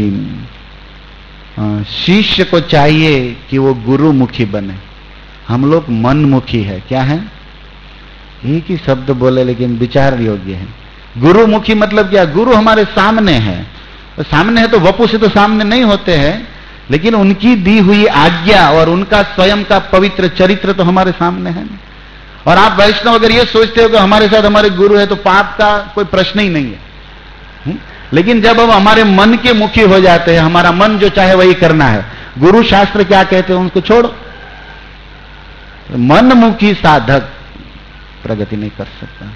शिष्य को चाहिए कि वो गुरुमुखी बने, हम लोग मनमुखी है। क्या है? एक ही शब्द बोले लेकिन विचार योग्य है। गुरुमुखी मतलब क्या? गुरु हमारे सामने है, तो सामने है तो वपु से तो सामने नहीं होते हैं, लेकिन उनकी दी हुई आज्ञा और उनका स्वयं का पवित्र चरित्र तो हमारे सामने है। और आप वैष्णव अगर ये सोचते हो कि हमारे साथ हमारे गुरु है तो पाप का कोई प्रश्न ही नहीं है। हुँ? लेकिन जब हम हमारे मन के मुखी हो जाते हैं, हमारा मन जो चाहे वही करना है, गुरु शास्त्र क्या कहते हैं उनको छोड़ो, मनमुखी साधक प्रगति नहीं कर सकता।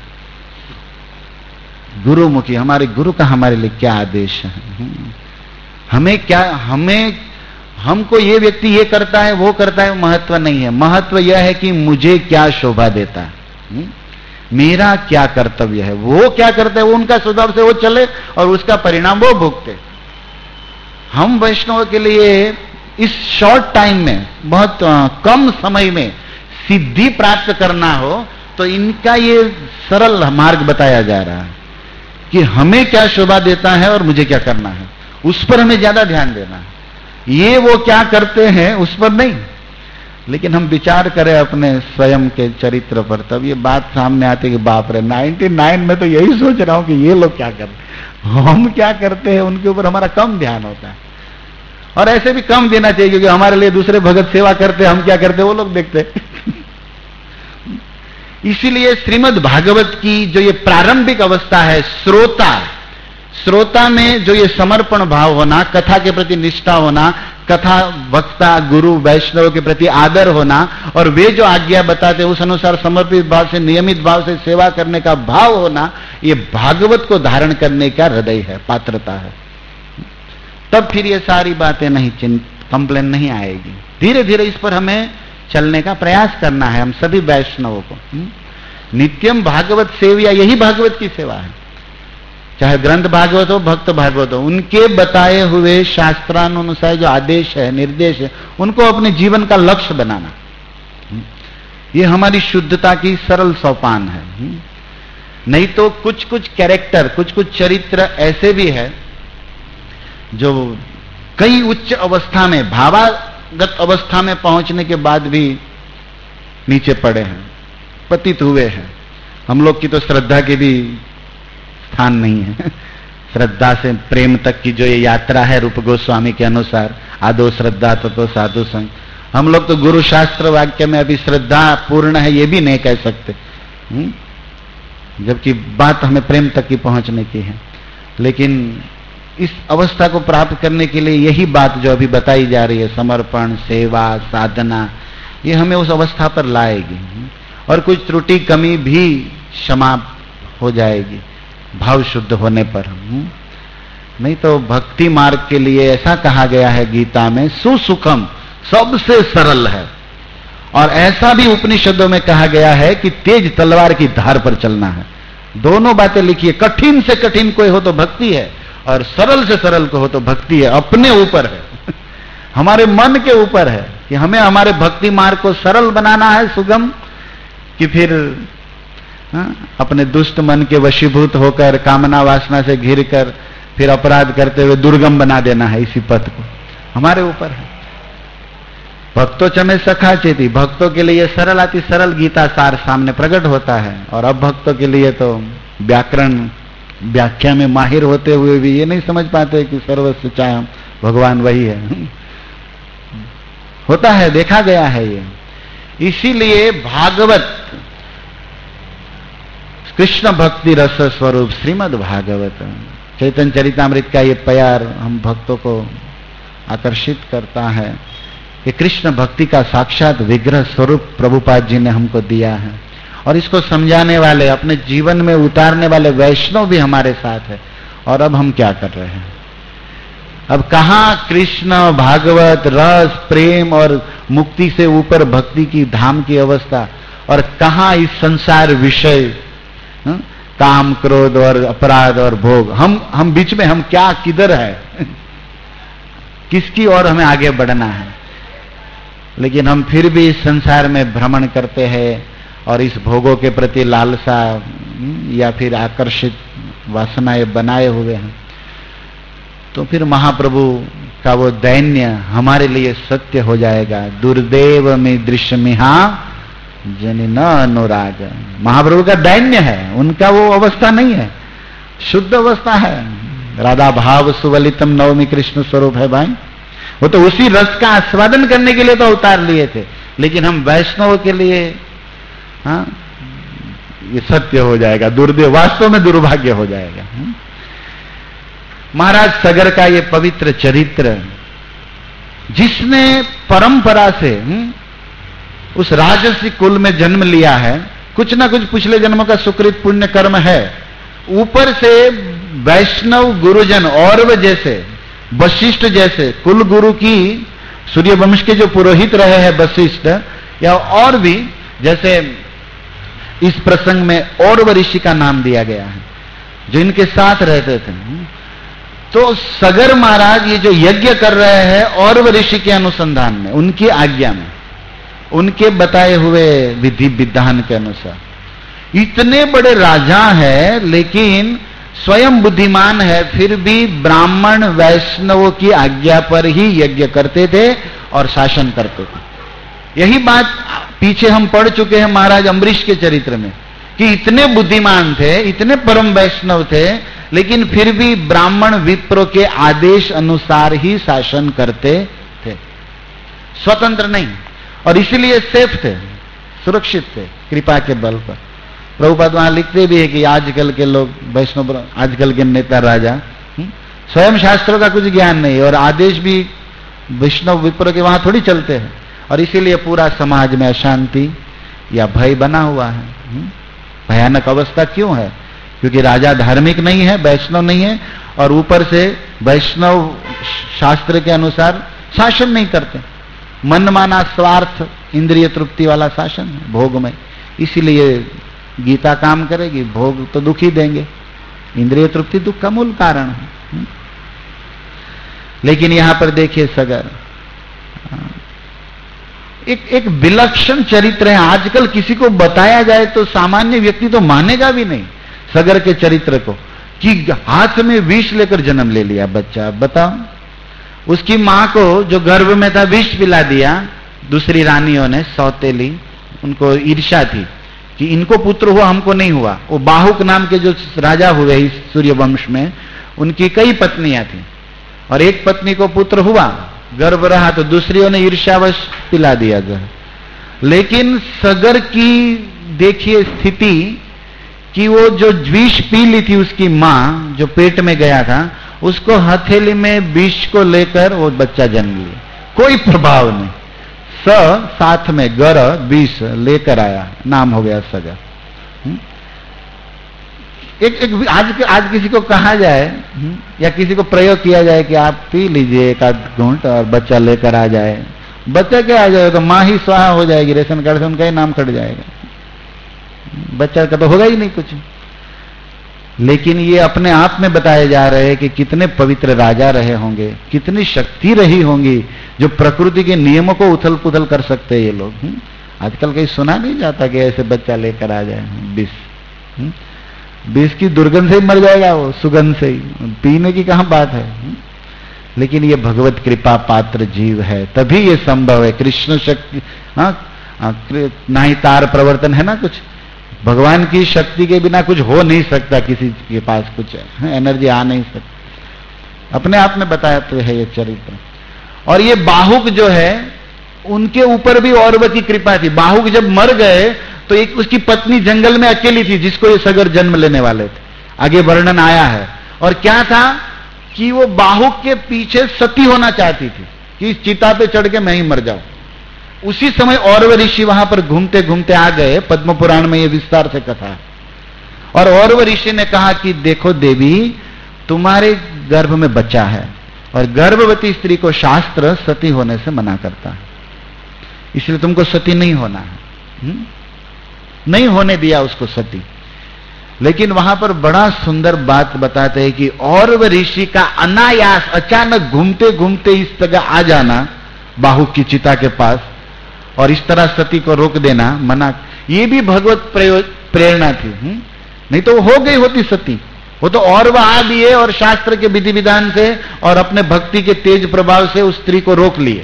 गुरुमुखी, हमारे गुरु का हमारे लिए क्या आदेश है, हमें क्या, हमें हमको ये व्यक्ति ये करता है वो करता है, महत्व नहीं है। महत्व यह है कि मुझे क्या शोभा देता है, मेरा क्या कर्तव्य है, वो क्या करता है वो उनका स्वभाव से वो चले और उसका परिणाम वो भुगते। हम वैष्णव के लिए इस शॉर्ट टाइम में, बहुत कम समय में सिद्धि प्राप्त करना हो तो इनका ये सरल मार्ग बताया जा रहा है कि हमें क्या शोभा देता है और मुझे क्या करना है, उस पर हमें ज्यादा ध्यान देना है। ये वो क्या करते हैं उस पर नहीं, लेकिन हम विचार करें अपने स्वयं के चरित्र पर, तब ये बात सामने आती है कि बाप रे, नाइन्टी नाइन में तो यही सोच रहा हूं कि ये लोग क्या करते हैं, हम क्या करते हैं उनके ऊपर हमारा कम ध्यान होता है। और ऐसे भी कम देना चाहिए क्योंकि हमारे लिए दूसरे भगत सेवा करते, हम क्या करते वो लोग देखते। इसीलिए श्रीमद् भागवत की जो ये प्रारंभिक अवस्था है, श्रोता श्रोता में जो ये समर्पण भाव होना, कथा के प्रति निष्ठा होना, कथा वक्ता गुरु वैष्णव के प्रति आदर होना, और वे जो आज्ञा बताते उस अनुसार समर्पित भाव से, नियमित भाव से सेवा करने का भाव होना, ये भागवत को धारण करने का हृदय है, पात्रता है। तब फिर ये सारी बातें नहीं, कंप्लेन नहीं आएगी। धीरे धीरे इस पर हमें चलने का प्रयास करना है हम सभी वैष्णवों को। नित्यम भागवत सेविया, यही भागवत की सेवा है। चाहे ग्रंथ भागवत हो, भक्त भागवत हो, उनके बताए हुए शास्त्रानुसार जो आदेश है, निर्देश है, उनको अपने जीवन का लक्ष्य बनाना, ये हमारी शुद्धता की सरल सोपान है। नहीं तो कुछ कुछ कैरेक्टर, कुछ कुछ चरित्र ऐसे भी है जो कई उच्च अवस्था में, भावागत अवस्था में पहुंचने के बाद भी नीचे पड़े हैं, पतित हुए हैं। हम लोग की तो श्रद्धा की भी स्थान नहीं है। श्रद्धा से प्रेम तक की जो ये यात्रा है रूप गोस्वामी के अनुसार, आदो श्रद्धा तो साधु संग, हम लोग तो गुरु शास्त्र वाक्य में अभी श्रद्धा पूर्ण है ये भी नहीं कह सकते, जबकि बात हमें प्रेम तक की पहुंचने की है। लेकिन इस अवस्था को प्राप्त करने के लिए यही बात जो अभी बताई जा रही है, समर्पण, सेवा, साधना, ये हमें उस अवस्था पर लाएगी और कुछ त्रुटि कमी भी क्षमा हो जाएगी भाव शुद्ध होने पर। नहीं तो भक्ति मार्ग के लिए ऐसा कहा गया है गीता में, सुसुखम, सबसे सरल है। और ऐसा भी उपनिषदों में कहा गया है कि तेज तलवार की धार पर चलना है। दोनों बातें लिखी है। कठिन से कठिन कोई हो तो भक्ति है, और सरल से सरल को हो तो भक्ति है। अपने ऊपर है, हमारे मन के ऊपर है कि हमें हमारे भक्ति मार्ग को सरल बनाना है, सुगम, कि फिर हाँ, अपने दुष्ट मन के वशीभूत होकर कामना वासना से घिर कर फिर अपराध करते हुए दुर्गम बना देना है। इसी पथ को हमारे ऊपर है। भक्तों चमे सखा चेती, भक्तों के लिए सरल अति सरल गीता सार सामने प्रकट होता है। और अब भक्तों के लिए तो व्याकरण व्याख्या में माहिर होते हुए भी ये नहीं समझ पाते कि सर्वस्व चाहे भगवान वही है। होता है, देखा गया है ये। इसीलिए भागवत, कृष्ण भक्ति रस स्वरूप श्रीमद् भागवत, चैतन्य चरितामृत का ये प्यार हम भक्तों को आकर्षित करता है कि कृष्ण भक्ति का साक्षात विग्रह स्वरूप प्रभुपाद जी ने हमको दिया है। और इसको समझाने वाले, अपने जीवन में उतारने वाले वैष्णव भी हमारे साथ है। और अब हम क्या कर रहे हैं? अब कहां कृष्ण भागवत रस प्रेम और मुक्ति से ऊपर भक्ति की धाम की अवस्था, और कहां इस संसार विषय हा? काम क्रोध और अपराध और भोग। हम हम बीच में, हम क्या किधर है? किसकी ओर हमें आगे बढ़ना है? लेकिन हम फिर भी इस संसार में भ्रमण करते हैं और इस भोगों के प्रति लालसा या फिर आकर्षित वासनाएं बनाए हुए हैं। तो फिर महाप्रभु का वो दैन्य हमारे लिए सत्य हो जाएगा। दुर्देव में दृश्य मिहा जनि न अनुराग। महाप्रभु का दैन्य है, उनका वो अवस्था नहीं है, शुद्ध अवस्था है। राधा भाव सुवलितम नवमी कृष्ण स्वरूप है भाई। वो तो उसी रस का आस्वादन करने के लिए तो अवतार लिए थे। लेकिन हम वैष्णव के लिए हाँ ये सत्य हो जाएगा, दुर्देव, वास्तव में दुर्भाग्य हो जाएगा। महाराज सगर का ये पवित्र चरित्र, जिसने परंपरा से हुँ? उस राजसी कुल में जन्म लिया है, कुछ ना कुछ पिछले जन्मों का सुकृत पुण्य कर्म है, ऊपर से वैष्णव गुरुजन और व जैसे वशिष्ठ जैसे कुल गुरु की, सूर्यवंश के जो पुरोहित रहे हैं वशिष्ठ, या और भी जैसे इस प्रसंग में और व ऋषि का नाम दिया गया है जो इनके साथ रहते थे। तो सगर महाराज ये जो यज्ञ कर रहे हैं और व ऋषि के अनुसंधान में, उनकी आज्ञा में, उनके बताए हुए विधि विधान के अनुसार, इतने बड़े राजा है लेकिन स्वयं बुद्धिमान है, फिर भी ब्राह्मण वैष्णवों की आज्ञा पर ही यज्ञ करते थे और शासन करते थे। यही बात पीछे हम पढ़ चुके हैं महाराज अम्बरीश के चरित्र में, कि इतने बुद्धिमान थे, इतने परम वैष्णव थे, लेकिन फिर भी ब्राह्मण विप्रों के आदेश अनुसार ही शासन करते थे, स्वतंत्र नहीं। और इसीलिए सेफ थे, सुरक्षित थे कृपा के बल पर। प्रभुपाद वहां लिखते भी है कि आजकल के लोग वैष्णव, आजकल के नेता राजा स्वयं शास्त्रों का कुछ ज्ञान नहीं, और आदेश भी वैष्णव विप्र के वहां थोड़ी चलते हैं। और इसीलिए पूरा समाज में अशांति या भय बना हुआ है। भयानक अवस्था क्यों है? क्योंकि राजा धार्मिक नहीं है, वैष्णव नहीं है, और ऊपर से वैष्णव शास्त्र के अनुसार शासन नहीं करते, मनमाना स्वार्थ इंद्रिय तृप्ति वाला शासन है, भोग में। इसीलिए गीता काम करेगी, भोग तो दुख ही देंगे, इंद्रिय तृप्ति दुख का मूल कारण है। लेकिन यहां पर देखिए सगर, एक एक विलक्षण चरित्र है। आजकल किसी को बताया जाए तो सामान्य व्यक्ति तो मानेगा भी नहीं सगर के चरित्र को, कि हाथ में विष लेकर जन्म ले लिया बच्चा। बताओ, उसकी मां को जो गर्भ में था विष पिला दिया दूसरी रानियों ने, सौतेली, उनको ईर्ष्या थी कि इनको पुत्र हुआ, हमको नहीं हुआ। वो बाहुक नाम के जो राजा हुए इस सूर्यवंश में, उनकी कई पत्नियां थी, और एक पत्नी को पुत्र हुआ, गर्भ रहा, तो दूसरियों ने ईर्ष्यावश पिला दिया जहर। लेकिन सगर की देखिए स्थिति कि वो जो विष पी ली थी उसकी मां, जो पेट में गया था, उसको हथेली में विष को लेकर वो बच्चा जन्म लिया, कोई प्रभाव नहीं। स साथ में गर विष लेकर आया, नाम हो गया सगर। एक एक आज आज किसी को कहा जाए या किसी को प्रयोग किया जाए कि आप पी लीजिए एक आध घूंट और बच्चा लेकर आ जाए, बच्चा क्या आ जाएगा, तो माँ ही स्वाहा हो जाएगी, रेशन कार्ड से उनका ही नाम कट जाएगा, बच्चा का तो होगा ही नहीं कुछ। लेकिन ये अपने आप में बताए जा रहे हैं कि कितने पवित्र राजा रहे होंगे, कितनी शक्ति रही होंगी जो प्रकृति के नियमों को उथल पुथल कर सकते हैं ये लोग। हुँ? आजकल कहीं सुना नहीं जाता कि ऐसे बच्चा लेकर आ जाए, विष विष की दुर्गंध से ही मर जाएगा वो, सुगंध से ही, पीने की कहां बात है। हुँ? लेकिन ये भगवत कृपा पात्र जीव है, तभी ये संभव है। कृष्ण शक्ति, हाँ, ना ही तार प्रवर्तन है ना कुछ, भगवान की शक्ति के बिना कुछ हो नहीं सकता, किसी के पास कुछ एनर्जी आ नहीं सकती, अपने आप में बताया तो है ये चरित्र। और ये बाहुक जो है उनके ऊपर भी औरव की कृपा थी। बाहुक जब मर गए तो एक उसकी पत्नी जंगल में अकेली थी जिसको ये सगर जन्म लेने वाले थे, आगे वर्णन आया है। और क्या था कि वो बाहुक के पीछे सती होना चाहती थी कि इस चिता पे चढ़ के मैं ही मर जाऊं। उसी समय औरव ऋषि वहां पर घूमते घूमते आ गए, पद्म पुराण में ये विस्तार से कथा है। और औरव ऋषि ने कहा कि देखो देवी, तुम्हारे गर्भ में बच्चा है और गर्भवती स्त्री को शास्त्र सती होने से मना करता है, इसलिए तुमको सती नहीं होना है। हुँ? नहीं होने दिया उसको सती। लेकिन वहां पर बड़ा सुंदर बात बताते हैं कि औरव ऋषि का अनायास अचानक घूमते घूमते इस तरह आ जाना बाहुक की चिता के पास और इस तरह सती को रोक देना, मना, ये भी भगवत प्रेरणा थी। हुँ? नहीं तो वो हो गई होती सती, वो तो और वह आ दिए और शास्त्र के विधि विधान से और अपने भक्ति के तेज प्रभाव से उस स्त्री को रोक लिए।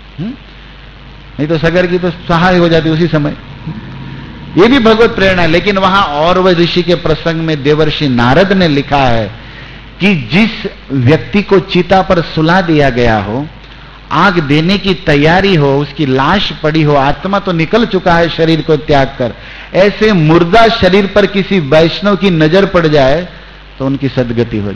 नहीं तो सगर की तो सहाय हो जाती उसी समय। ये भी भगवत प्रेरणा है। लेकिन वहां औरव ऋषि के प्रसंग में देवर्षि नारद ने लिखा है कि जिस व्यक्ति को चिता पर सुला दिया गया हो, आग देने की तैयारी हो, उसकी लाश पड़ी हो, आत्मा तो निकल चुका है शरीर को त्याग कर, ऐसे मुर्दा शरीर पर किसी वैष्णव की नजर पड़ जाए तो उनकी सदगति हो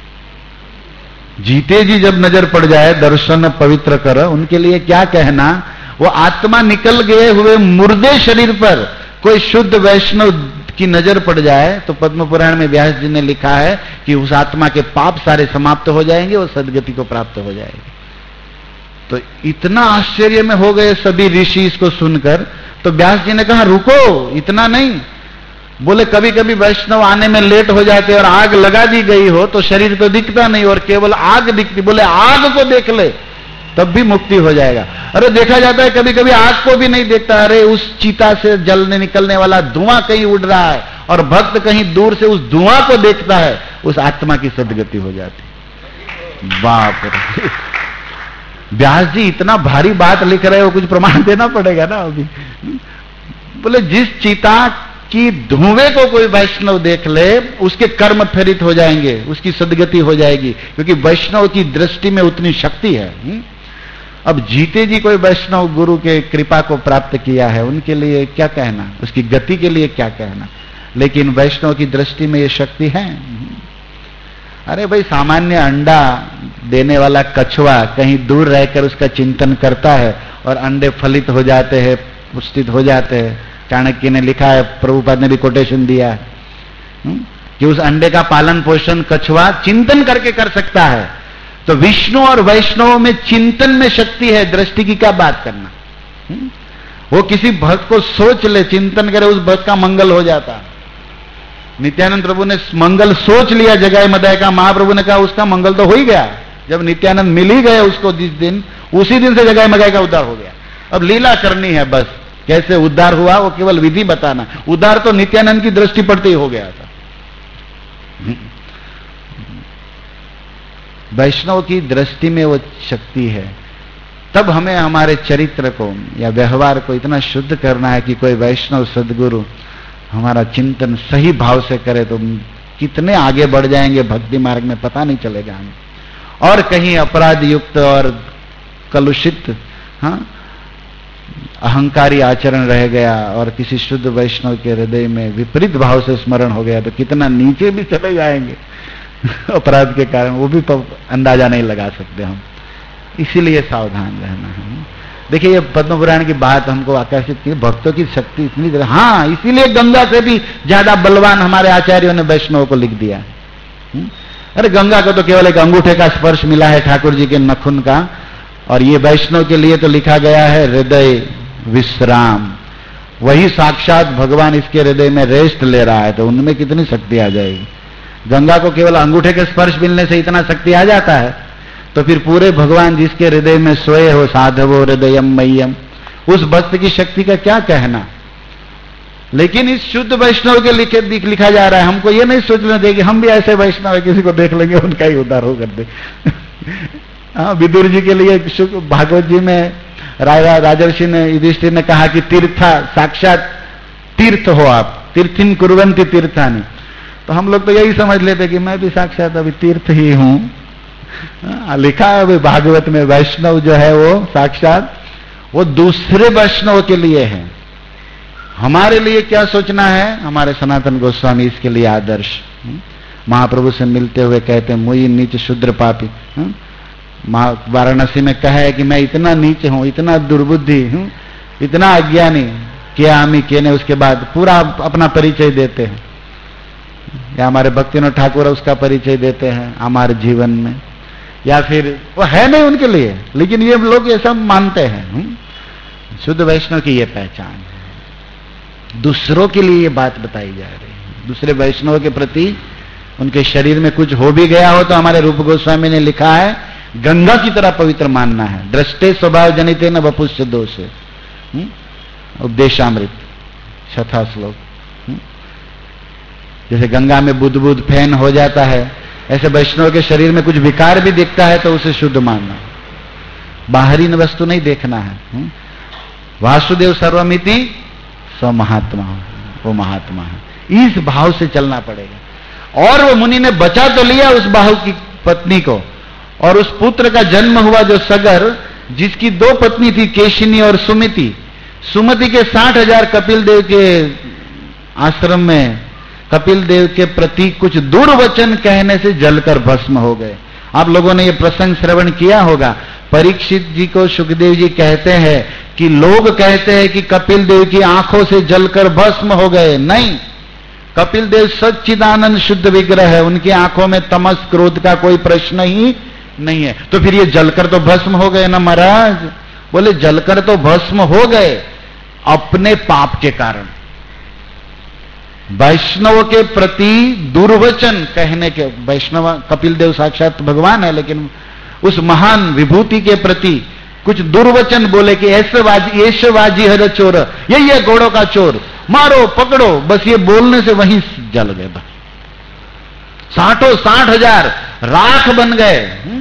जाती। जीते जी जब नजर पड़ जाए, दर्शन पवित्र कर, उनके लिए क्या कहना। वो आत्मा निकल गए हुए मुर्दे शरीर पर कोई शुद्ध वैष्णव की नजर पड़ जाए तो पद्म पुराण में व्यास जी ने लिखा है कि उस आत्मा के पाप सारे समाप्त हो जाएंगे और सदगति को प्राप्त हो जाएगी। तो इतना आश्चर्य में हो गए सभी ऋषि इसको सुनकर। तो व्यास जी ने कहा रुको, इतना नहीं। बोले कभी कभी वैष्णव आने में लेट हो जाते और आग लगा दी गई हो तो शरीर तो दिखता नहीं और केवल आग दिखती। बोले आग को देख ले तब भी मुक्ति हो जाएगा। अरे देखा जाता है कभी कभी आग को भी नहीं देखता, अरे उस चिता से जलने निकलने वाला धुआं कहीं उड़ रहा है और भक्त कहीं दूर से उस धुआं को देखता है, उस आत्मा की सदगति हो जाती। बाप रे, व्यास जी इतना भारी बात लिख रहे हो, कुछ प्रमाण देना पड़ेगा ना अभी। बोले जिस चिता की धुएं को कोई वैष्णव देख ले उसके कर्म फेरित हो जाएंगे, उसकी सदगति हो जाएगी, क्योंकि वैष्णव की दृष्टि में उतनी शक्ति है। हुँ? अब जीते जी कोई वैष्णव गुरु के कृपा को प्राप्त किया है, उनके लिए क्या कहना, उसकी गति के लिए क्या कहना। लेकिन वैष्णव की दृष्टि में ये शक्ति है। अरे भाई, सामान्य अंडा देने वाला कछुआ कहीं दूर रहकर उसका चिंतन करता है और अंडे फलित हो जाते हैं, पुष्टित हो जाते हैं। चाणक्य ने लिखा है, प्रभुपाद ने भी कोटेशन दिया है कि उस अंडे का पालन पोषण कछुआ चिंतन करके कर सकता है। तो विष्णु और वैष्णव में चिंतन में शक्ति है, दृष्टि की क्या बात करना। हुँ? वो किसी भक्त को सोच ले, चिंतन करे, उस भक्त का मंगल हो जाता। नित्यानंद प्रभु ने मंगल सोच लिया जगाए मदाय का, महाप्रभु ने कहा उसका मंगल तो हो ही गया। जब नित्यानंद मिल ही गए उसको जिस दिन, उसी दिन से जगाए मदाय का उद्धार हो गया। अब लीला करनी है बस, कैसे उद्धार हुआ वो केवल विधि बताना। उद्धार तो नित्यानंद की दृष्टि पड़ते ही हो गया था। वैष्णव की दृष्टि में वो शक्ति है। तब हमें हमारे चरित्र को या व्यवहार को इतना शुद्ध करना है कि कोई वैष्णव सदगुरु हमारा चिंतन सही भाव से करे तो कितने आगे बढ़ जाएंगे भक्ति मार्ग में, पता नहीं चलेगा हमें। और कहीं अपराध युक्त और कलुषित, हाँ, अहंकारी आचरण रह गया और किसी शुद्ध वैष्णव के हृदय में विपरीत भाव से स्मरण हो गया तो कितना नीचे भी चले जाएंगे अपराध के कारण, वो भी अंदाजा नहीं लगा सकते हम। इसीलिए सावधान रहना है। देखिए ये पद्म पुराण की बात हमको आकर्षित की, भक्तों की शक्ति इतनी ज्यादा। हाँ, इसीलिए गंगा से भी ज्यादा बलवान हमारे आचार्यों ने वैष्णव को लिख दिया। हुँ? अरे गंगा को तो केवल एक अंगूठे का स्पर्श मिला है ठाकुर जी के नखुन का, और ये वैष्णव के लिए तो लिखा गया है हृदय विश्राम। वही साक्षात भगवान इसके हृदय में रेस्ट ले रहा है, तो उनमें कितनी शक्ति आ जाएगी। गंगा को केवल अंगूठे के स्पर्श मिलने से इतना शक्ति आ जाता है, तो फिर पूरे भगवान जिसके हृदय में सोए हो साधवो हृदयम मह्यम, उस भक्त की शक्ति का क्या कहना। लेकिन इस शुद्ध वैष्णव के लिखे लिखा जा रहा है, हमको ये नहीं सोचना चाहिए कि हम भी ऐसे वैष्णव है, किसी को देख लेंगे उनका ही उद्धार हो कर दे। हाँ, विदुर जी के लिए भागवत जी में राजा राजर्षि ने युधिष्ठिर ने कहा कि तीर्था साक्षात तीर्थ हो आप, तीर्थिन कुर्वन्ति तीर्थानि। तो हम लोग तो यही समझ लेते कि मैं भी साक्षात अभी तीर्थ ही हूं। लिखा है अभी भागवत में वैष्णव जो है वो साक्षात वो दूसरे वैष्णव के लिए है। हमारे लिए क्या सोचना है, हमारे सनातन गोस्वामी इसके लिए आदर्श। महाप्रभु से मिलते हुए कहते हैं मुई नीच शूद्र पापी। वाराणसी में कहा है कि मैं इतना नीच हूं, इतना दुर्बुद्धि हूं, इतना अज्ञानी, क्या आमी के ने उसके बाद पूरा अपना परिचय देते हैं। या हमारे भक्तिनाथ ठाकुर उसका परिचय देते हैं हमारे जीवन में, या फिर वो है नहीं उनके लिए, लेकिन ये लोग ये सब मानते हैं। शुद्ध वैष्णव की ये पहचान है। दूसरों के लिए ये बात बताई जा रही है, दूसरे वैष्णव के प्रति उनके शरीर में कुछ हो भी गया हो तो हमारे रूप गोस्वामी ने लिखा है गंगा की तरह पवित्र मानना है। दृष्टे स्वभाव जनिते न वपुष्य दोष। उपदेशामृत छठा श्लोक। जैसे गंगा में बुद्ध बुद्ध फैन हो जाता है, ऐसे वैष्णव के शरीर में कुछ विकार भी दिखता है तो उसे शुद्ध मानना, बाहरी वस्तु नहीं देखना है। वासुदेव सर्वमिति स महात्मा, वो महात्मा है, इस भाव से चलना पड़ेगा। और वो मुनि ने बचा तो लिया उस बाहु की पत्नी को, और उस पुत्र का जन्म हुआ जो सगर, जिसकी दो पत्नी थी केशिनी और सुमति। सुमति के साठ हजार कपिल देव के आश्रम में कपिल देव के प्रति कुछ दुर्वचन कहने से जलकर भस्म हो गए। आप लोगों ने ये प्रसंग श्रवण किया होगा। परीक्षित जी को सुखदेव जी कहते हैं कि लोग कहते हैं कि कपिल देव की आंखों से जलकर भस्म हो गए। नहीं, कपिल देव सच्चिदानंद शुद्ध विग्रह है, उनकी आंखों में तमस क्रोध का कोई प्रश्न ही नहीं है। तो फिर ये जलकर तो भस्म हो गए ना महाराज। बोले जलकर तो भस्म हो गए अपने पाप के कारण। वैष्णव के प्रति दुर्वचन कहने के, वैष्णव कपिल देव साक्षात भगवान है, लेकिन उस महान विभूति के प्रति कुछ दुर्वचन बोले कि ऐसे वाजी ऐसे वाजी हर चोर, यही है घोड़ों का चोर, मारो पकड़ो, बस ये बोलने से वहीं जल गए। साठों साठ हजार राख बन गए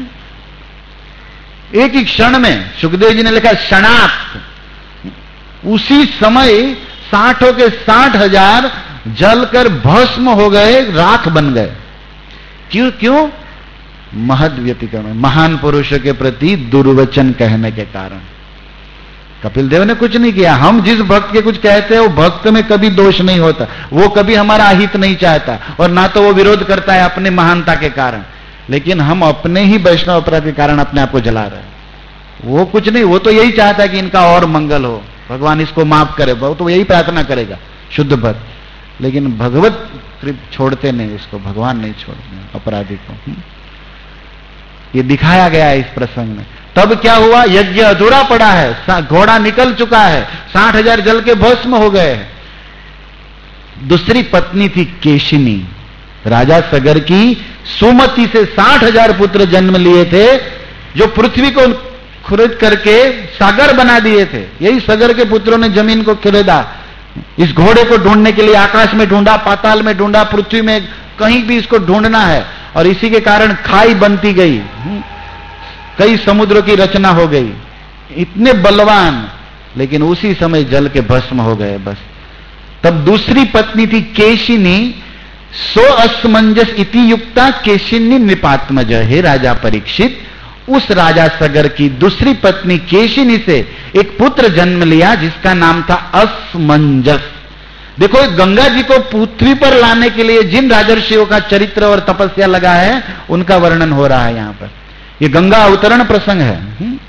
एक ही क्षण में। सुखदेव जी ने लिखा क्षणात, उसी समय साठों के साठ हजार जलकर भस्म हो गए, राख बन गए। क्यों क्यों? महद व्यतिक्रम, महान पुरुषों के प्रति दुर्वचन कहने के कारण। कपिल देव ने कुछ नहीं किया। हम जिस भक्त के कुछ कहते हैं वो भक्त में कभी दोष नहीं होता, वो कभी हमारा अहित नहीं चाहता, और ना तो वो विरोध करता है अपने महानता के कारण। लेकिन हम अपने ही वैष्णव अपराध के कारण अपने आप को जला रहे हैं। वो कुछ नहीं, वो तो यही चाहता है कि इनका और मंगल हो, भगवान इसको माफ करे, वो तो यही प्रार्थना करेगा शुद्ध भक्त। लेकिन भगवत छोड़ते नहीं इसको, भगवान नहीं छोड़ते अपराधी को। ये दिखाया गया है इस प्रसंग में। तब क्या हुआ? यज्ञ अधूरा पड़ा है, घोड़ा निकल चुका है, साठ हजार जल के भस्म हो गए। दूसरी पत्नी थी केशिनी, राजा सगर की सुमति से साठ हजार पुत्र जन्म लिए थे, जो पृथ्वी को खुरद करके सागर बना दिए थे। यही सगर के पुत्रों ने जमीन को खरीदा। इस घोड़े को ढूंढने के लिए आकाश में ढूंढा, पाताल में ढूंढा, पृथ्वी में कहीं भी इसको ढूंढना है, और इसी के कारण खाई बनती गई, कई समुद्रों की रचना हो गई। इतने बलवान, लेकिन उसी समय जल के भस्म हो गए बस। तब दूसरी पत्नी थी केशिनी, सो असमंजस इति युक्ता केशिनी नृपात्मज। हे राजा परीक्षित, उस राजा सगर की दूसरी पत्नी केशिनी से एक पुत्र जन्म लिया जिसका नाम था असमंजस। देखो, गंगा जी को पृथ्वी पर लाने के लिए जिन राजर्षियों का चरित्र और तपस्या लगा है, उनका वर्णन हो रहा है यहां पर। ये गंगा अवतरण प्रसंग है।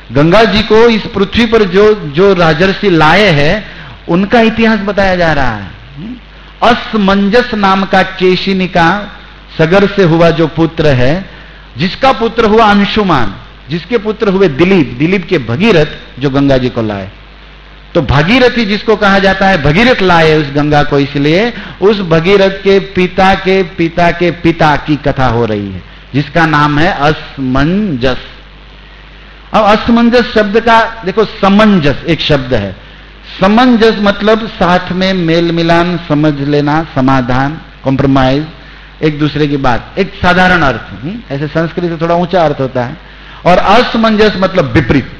गंगा जी को इस पृथ्वी पर जो जो राजर्षि लाए हैं उनका इतिहास बताया जा रहा है। असमंजस नाम का केशिनी का सगर से हुआ जो पुत्र है, जिसका पुत्र हुआ अंशुमान, जिसके पुत्र हुए दिलीप, दिलीप के भगीरथ जो गंगा जी को लाए। तो भागीरथी जिसको कहा जाता है, भगीरथ लाए उस गंगा को, इसलिए उस भगीरथ के पिता के पिता के पिता की कथा हो रही है, जिसका नाम है असमंजस। अब असमंजस शब्द का देखो, समंजस एक शब्द है, समंजस मतलब साथ में मेल मिलान, समझ लेना, समाधान, कॉम्प्रोमाइज, एक दूसरे की बात, एक साधारण अर्थ। ऐसे संस्कृत से थोड़ा ऊंचा अर्थ होता है। और असमंजस मतलब विपरीत,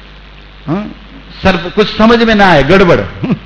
सर कुछ समझ में ना आए, गड़बड़।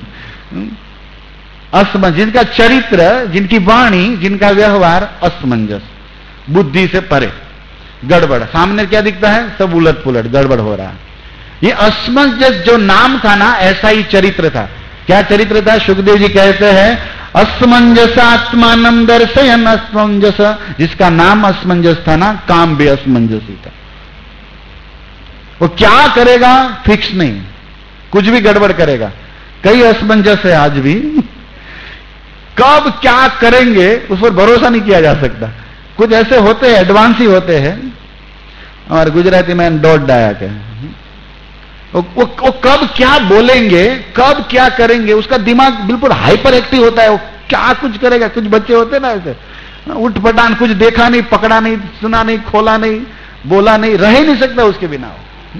असमंजस, जिनका चरित्र, जिनकी वाणी, जिनका व्यवहार असमंजस, बुद्धि से परे, गड़बड़, सामने क्या दिखता है, सब उलट पुलट, गड़बड़ हो रहा है। ये असमंजस जो नाम था ना, ऐसा ही चरित्र था। क्या चरित्र था? सुखदेव जी कहते हैं असमंजस आत्मानम दर्शयन असमंजस, जिसका नाम असमंजस था ना, काम भी असमंजस ही था। वो क्या करेगा फिक्स नहीं, कुछ भी गड़बड़ करेगा। कई असमंजस है आज भी, कब क्या करेंगे उस पर भरोसा नहीं किया जा सकता। कुछ ऐसे होते हैं, एडवांस ही होते हैं। हमारे गुजराती में डॉट डाया के वो, वो, वो कब क्या बोलेंगे, कब क्या करेंगे, उसका दिमाग बिल्कुल हाइपर एक्टिव होता है। वो क्या कुछ करेगा। कुछ बच्चे होते हैं ना ऐसे, उठ पटान, कुछ देखा नहीं, पकड़ा नहीं, सुना नहीं, खोला नहीं, बोला नहीं, रह ही नहीं सकता उसके बिना।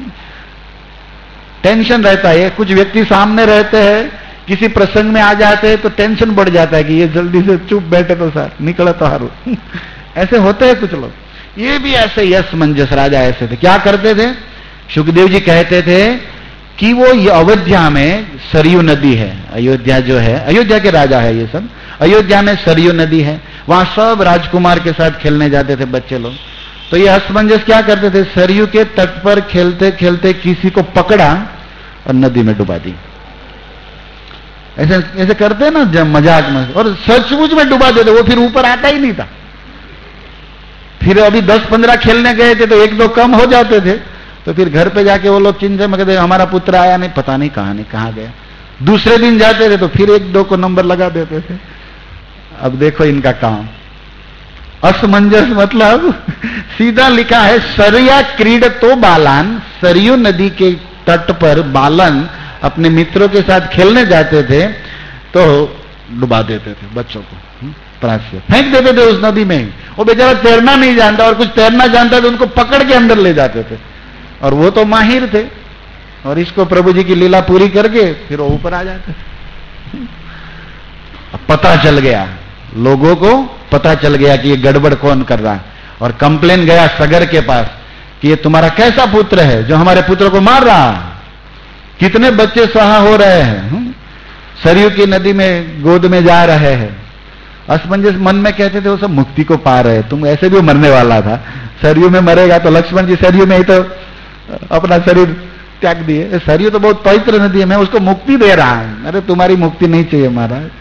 टेंशन रहता है। कुछ व्यक्ति सामने रहते हैं, किसी प्रसंग में आ जाते हैं तो टेंशन बढ़ जाता है कि ये जल्दी से चुप बैठे तो सर निकला तो हारू। ऐसे होते हैं कुछ लोग। ये भी ऐसे ही असमंजस राजा ऐसे थे। क्या करते थे? सुखदेव जी कहते थे कि वो ये अयोध्या में सरयू नदी है, अयोध्या जो है, अयोध्या के राजा है ये सब, अयोध्या में सरयू नदी है, वहां सब राजकुमार के साथ खेलने जाते थे बच्चे लोग। तो ये असमंजस क्या करते थे, सरयू के तट पर खेलते खेलते किसी को पकड़ा और नदी में डुबा दी। ऐसे ऐसे करते हैं ना जब मजाक में, और सचमुच में डुबा देते, वो फिर ऊपर आता ही नहीं था। फिर अभी दस पंद्रह खेलने गए थे तो एक दो कम हो जाते थे, तो फिर घर पे जाके वो लोग चिंता में कहते हमारा पुत्र आया नहीं, पता नहीं कहां नहीं कहां गया। दूसरे दिन जाते थे तो फिर एक दो को नंबर लगा देते थे। अब देखो इनका काम। असमंजस मतलब सीधा लिखा है, सरया क्रीड तो बालान, सरयू नदी के तट पर बालन अपने मित्रों के साथ खेलने जाते थे तो डुबा देते थे बच्चों को, प्रास से फेंक देते थे उस नदी में। वो बेचारा तैरना नहीं जानता, और कुछ तैरना जानता तो उनको पकड़ के अंदर ले जाते थे, और वो तो माहिर थे। और इसको प्रभु जी की लीला पूरी करके फिर वो ऊपर आ जाते थे। पता चल गया, लोगों को पता चल गया कि ये गड़बड़ कौन कर रहा है, और कंप्लेन गया सगर के पास कि ये तुम्हारा कैसा पुत्र है जो हमारे पुत्र को मार रहा है, कितने बच्चे सहा हो रहे हैं, सरयू की नदी में गोद में जा रहे हैं। असमंजस मन में कहते थे वो सब मुक्ति को पा रहे, तुम ऐसे भी मरने वाला था, सरयू में मरेगा तो लक्ष्मण जी सरयू में ही तो अपना शरीर त्याग दिए, सरयू तो बहुत पवित्र नदी है, मैं उसको मुक्ति दे रहा हूं। अरे तुम्हारी मुक्ति नहीं चाहिए महाराज।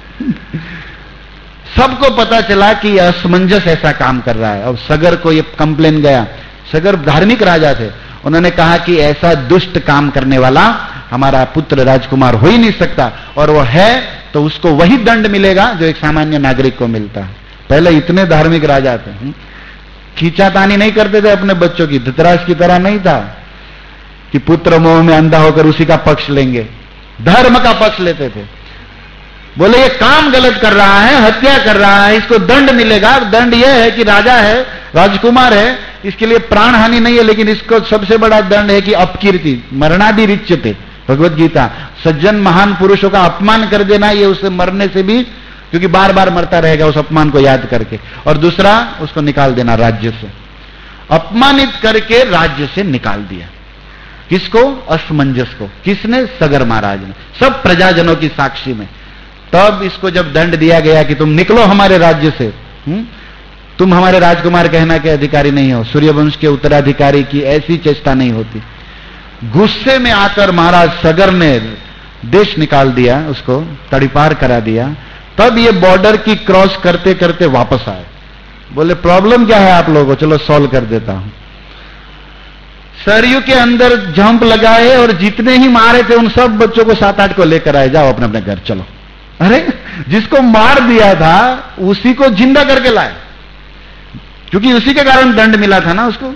सबको पता चला कि असमंजस ऐसा काम कर रहा है। अब सगर को ये कंप्लेन गया, सगर धार्मिक राजा थे, उन्होंने कहा कि ऐसा दुष्ट काम करने वाला हमारा पुत्र राजकुमार हो ही नहीं सकता, और वो है तो उसको वही दंड मिलेगा जो एक सामान्य नागरिक को मिलता है। पहले इतने धार्मिक राजा थे, खींचातानी नहीं करते थे अपने बच्चों की, धृतराष्ट्र की तरह नहीं था कि पुत्र मोह में अंधा होकर उसी का पक्ष लेंगे, धर्म का पक्ष लेते थे। बोले ये काम गलत कर रहा है, हत्या कर रहा है, इसको दंड मिलेगा। दंड यह है कि राजा है, राजकुमार है, इसके लिए प्राण हानि नहीं है, लेकिन इसको सबसे बड़ा दंड है कि अपकीर्ति, मरणादि रिच्यते, भगवत गीता, सज्जन महान पुरुषों का अपमान कर देना, ये उसे मरने से भी, क्योंकि बार बार मरता रहेगा उस अपमान को याद करके। और दूसरा, उसको निकाल देना राज्य से, अपमानित करके राज्य से निकाल दिया। किसको? असमंजस को। किसने? सगर महाराज ने, सब प्रजाजनों की साक्षी में। तब इसको जब दंड दिया गया कि तुम निकलो हमारे राज्य से, हुँ? तुम हमारे राजकुमार कहना के अधिकारी नहीं हो, सूर्यवंश के उत्तराधिकारी की ऐसी चेष्टा नहीं होती। गुस्से में आकर महाराज सगर ने देश निकाल दिया, उसको तड़ीपार करा दिया। तब ये बॉर्डर की क्रॉस करते करते वापस आए। बोले प्रॉब्लम क्या है आप लोगों को, चलो सॉल्व कर देता हूं। सरयू के अंदर जंप लगाए और जितने ही मारे थे उन सब बच्चों को सात आठ को लेकर आए, जाओ अपने अपने घर चलो। अरे जिसको मार दिया था उसी को जिंदा करके लाए, क्योंकि उसी के कारण दंड मिला था ना उसको।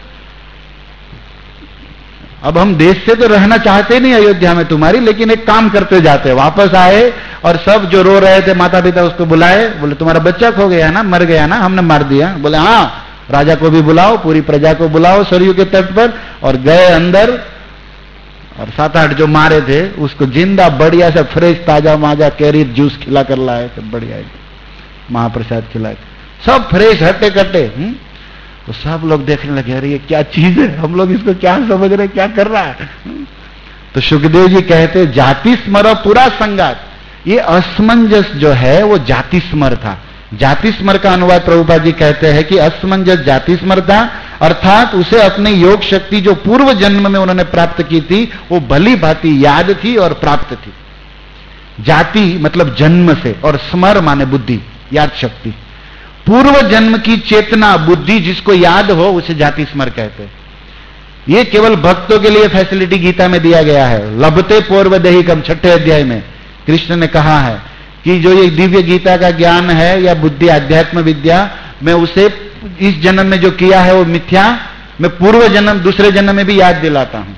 अब हम देश से तो रहना चाहते नहीं अयोध्या में तुम्हारी, लेकिन एक काम करते जाते, वापस आए और सब जो रो रहे थे माता पिता उसको बुलाए, बोले तुम्हारा बच्चा खो गया ना, मर गया ना, हमने मार दिया। बोले हाँ, राजा को भी बुलाओ, पूरी प्रजा को बुलाओ सरयू के तट पर, और गए अंदर और सात आठ जो मारे थे उसको जिंदा बढ़िया से फ्रेश ताजा माजा कैरी जूस खिला कर लाए, सब बढ़िया महाप्रसाद खिलाए, सब फ्रेश हट्टे कट्टे। तो सब लोग देखने लगे, अरे ये क्या चीज है, हम लोग इसको क्या समझ रहे, क्या कर रहा है। तो सुखदेव जी कहते जाति स्मर पूरा संगात, ये असमंजस जो है वो जाति स्मर था। जाति स्मर का अनुवाद प्रभुपाद जी कहते हैं कि असमंजस जाति स्मर था, अर्थात उसे अपने योग शक्ति जो पूर्व जन्म में उन्होंने प्राप्त की थी वो भली भांति याद थी और प्राप्त थी। जाति मतलब जन्म से, और स्मर माने बुद्धि, याद शक्ति। पूर्व जन्म की चेतना बुद्धि जिसको याद हो उसे जाति स्मर कहते हैं। ये केवल भक्तों के लिए फैसिलिटी गीता में दिया गया है। लभते पूर्व देहिकम छठे अध्याय में कृष्ण ने कहा है कि जो ये दिव्य गीता का ज्ञान है या बुद्धि अध्यात्म विद्या, मैं उसे इस जन्म में जो किया है वो मिथ्या, मैं पूर्व जन्म दूसरे जन्म में भी याद दिलाता हूं।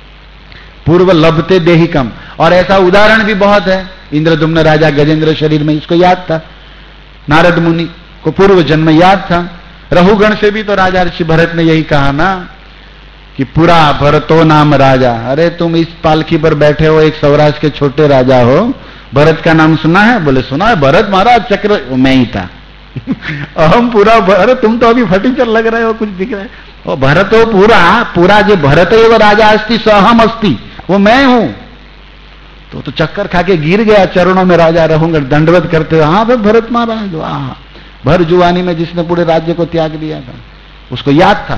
पूर्व लभते देहिकम, और ऐसा उदाहरण भी बहुत है। इंद्रदुम्न राजा गजेंद्र शरीर में इसको याद था, नारद मुनि को पूर्व जन्म याद था। रहुगण से भी तो राजा ऋषि भरत ने यही कहा ना कि पूरा भरतो नाम राजा। अरे तुम इस पालकी पर बैठे हो, एक सौराष्ट्र के छोटे राजा हो, भरत का नाम सुना है? बोले सुना है, भरत महाराज चक्र मैं ही था। अहम पूरा भरत, तुम तो अभी फटीचर लग रहे हो, कुछ दिख रहा है। वो भरत हो पूरा, पूरा जो भरत है वो राजा अस्ति सहम अस्ति, वो मैं हूं। तो तो चक्कर खा के गिर गया चरणों में राजा रहूंगा, दंडवत करते हुए, हाँ भाई भरत महाराज, वाह, भर जुवानी में जिसने पूरे राज्य को त्याग दिया था, उसको याद था।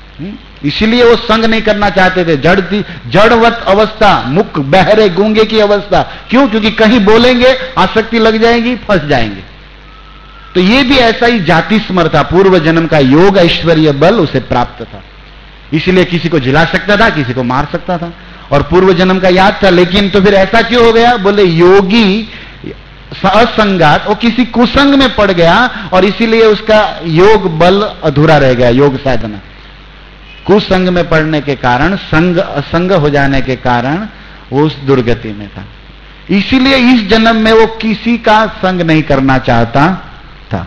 इसीलिए वो संग नहीं करना चाहते थे। जड़ जड़वत अवस्था, मुख बहरे गूंगे की अवस्था। क्यों? क्योंकि कहीं बोलेंगे आसक्ति लग जाएगी, फंस जाएंगे। तो ये भी ऐसा ही जाति स्मर था, पूर्व जन्म का योग ऐश्वर्य बल उसे प्राप्त था, इसलिए किसी को जिला सकता था, किसी को मार सकता था, और पूर्व जन्म का याद था। लेकिन तो फिर ऐसा क्यों हो गया? बोले योगी असंगात, वो किसी कुसंग में पड़ गया और इसीलिए उसका योग बल अधूरा रह गया, योग साधना। कुसंग में पड़ने के कारण, संग असंग हो जाने के कारण वो उस दुर्गति में था। इसीलिए इस जन्म में वो किसी का संग नहीं करना चाहता था,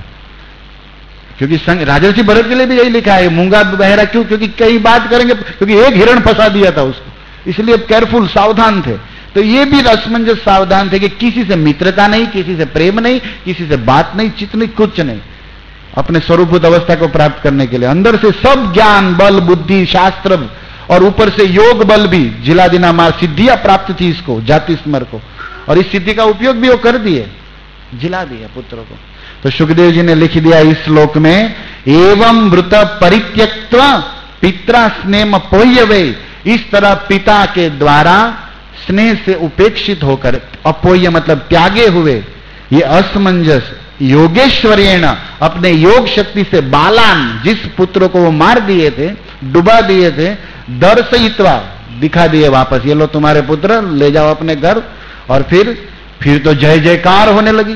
क्योंकि संग राजर्षि भरत के लिए भी यही लिखा है, मूंगा बहरा क्यों? क्योंकि कई बात करेंगे, क्योंकि एक हिरण फंसा दिया था उसको, इसलिए केयरफुल, सावधान थे। तो ये भी असमंजस सावधान थे कि किसी से मित्रता नहीं, किसी से प्रेम नहीं, किसी से बात नहीं, चित नहीं, कुछ नहीं, अपने स्वरूपभूत अवस्था को प्राप्त करने के लिए अंदर से सब ज्ञान बल बुद्धि शास्त्र और ऊपर से योग बल भी, जिला दिना मार सिद्धियां प्राप्त थी इसको, जाति स्मर को, और इस सिद्धि का उपयोग भी वो कर दिए, जिला दिया पुत्रों को। तो सुखदेव जी ने लिख दिया इस श्लोक में, एवं मृत परित्यक्त्वा पित्रा स्नेह पोयवे, इस तरह पिता के द्वारा स्नेह से उपेक्षित होकर, अपोह्य मतलब त्यागे हुए, ये असमंजस योगेश्वरेण अपने योग शक्ति से बालान, जिस पुत्र को वो मार दिए थे, डुबा दिए थे, दर्शयित्वा दिखा दिए वापस, ये लो तुम्हारे पुत्र, ले जाओ अपने घर। और फिर फिर तो जय जयकार होने लगी।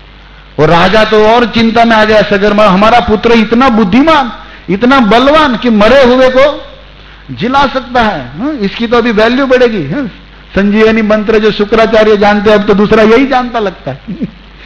और राजा तो और चिंता में आ गया, सगर हमारा पुत्र इतना बुद्धिमान, इतना बलवान कि मरे हुए को जिला सकता है, हा? इसकी तो अभी वैल्यू बढ़ेगी। हा? संजीवनी मंत्र जो शुक्राचार्य जानते हैं, अब तो दूसरा यही जानता लगता है।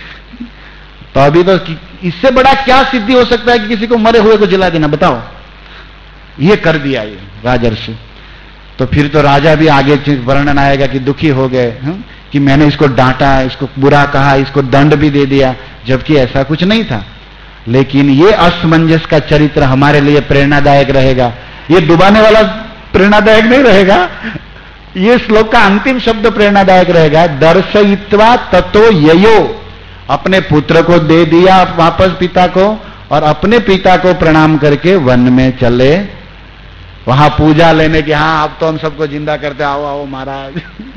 तो अभी तो इससे बड़ा क्या सिद्धि हो सकता है कि किसी को मरे हुए को जिला देना, बताओ। ये कर दिया ये राजर्षि। तो फिर तो राजा भी आगे वर्णन आएगा कि दुखी हो गए, कि मैंने इसको डांटा, इसको बुरा कहा, इसको दंड भी दे दिया, जबकि ऐसा कुछ नहीं था। लेकिन ये असमंजस का चरित्र हमारे लिए प्रेरणादायक रहेगा। ये डुबाने वाला प्रेरणादायक नहीं रहेगा, ये श्लोक का अंतिम शब्द प्रेरणादायक रहेगा। दर्शयित्वा ततो ययो, अपने पुत्र को दे दिया वापस पिता को, और अपने पिता को प्रणाम करके वन में चले, वहां पूजा लेने की, हाँ अब तो हम सबको जिंदा करते, आओ आओ महाराज।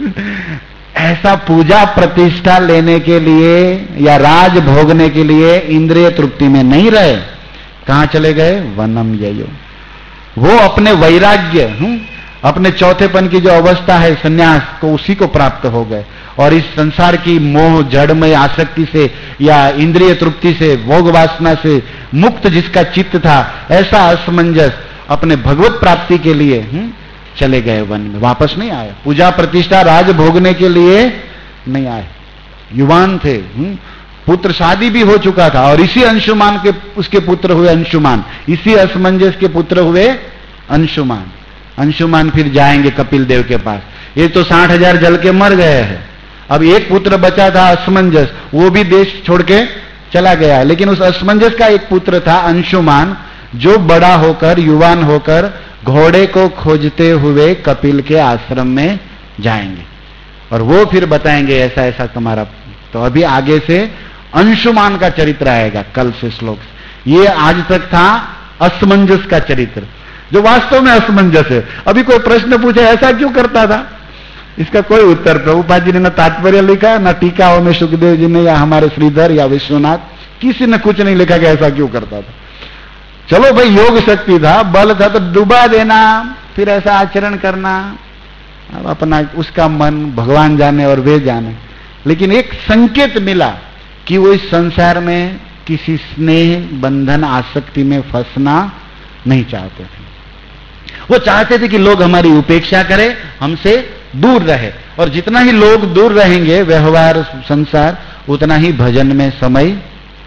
ऐसा पूजा प्रतिष्ठा लेने के लिए या राज भोगने के लिए इंद्रिय तृप्ति में नहीं रहे। कहां चले गए? वनम ययो। वो अपने वैराग्य, अपने चौथेपन की जो अवस्था है संन्यास को, उसी को प्राप्त हो गए। और इस संसार की मोह जड़मय आसक्ति से या इंद्रिय तृप्ति से, भोग वासना से मुक्त जिसका चित्त था, ऐसा असमंजस अपने भगवत प्राप्ति के लिए हुँ? चले गए वन में, वापस नहीं आए। पूजा प्रतिष्ठा राज भोगने के लिए नहीं आए। युवान थे, हुँ? पुत्र शादी भी हो चुका था, और इसी अंशुमान के उसके पुत्र हुए अंशुमान, इसी असमंजस के पुत्र हुए अंशुमान। अंशुमान फिर जाएंगे कपिल देव के पास। ये तो साठ हजार जल के मर गए हैं। अब एक पुत्र बचा था असमंजस, वो भी देश छोड़ के चला गया। लेकिन उस असमंजस का एक पुत्र था अंशुमान, जो बड़ा होकर, युवान होकर घोड़े को खोजते हुए कपिल के आश्रम में जाएंगे, और वो फिर बताएंगे ऐसा ऐसा तुम्हारा। तो अभी आगे से अंशुमान का चरित्र आएगा कल से श्लोक से। ये आज तक था असमंजस का चरित्र, जो वास्तव में असमंजस है। अभी कोई प्रश्न पूछे ऐसा क्यों करता था, इसका कोई उत्तर प्रभुपाद जी ने न तात्पर्य लिखा, न टीकाओं में सुखदेव जी ने, या हमारे श्रीधर या विश्वनाथ, किसी ने कुछ नहीं लिखा कि ऐसा क्यों करता था। चलो भाई, योग शक्ति था, बल था, तो डुबा देना, फिर ऐसा आचरण करना, अब अपना उसका मन भगवान जाने और वे जाने। लेकिन एक संकेत मिला कि वो इस संसार में किसी स्नेह बंधन आसक्ति में फंसना नहीं चाहते थे। वो चाहते थे कि लोग हमारी उपेक्षा करें, हमसे दूर रहे, और जितना ही लोग दूर रहेंगे व्यवहार संसार, उतना ही भजन में समय,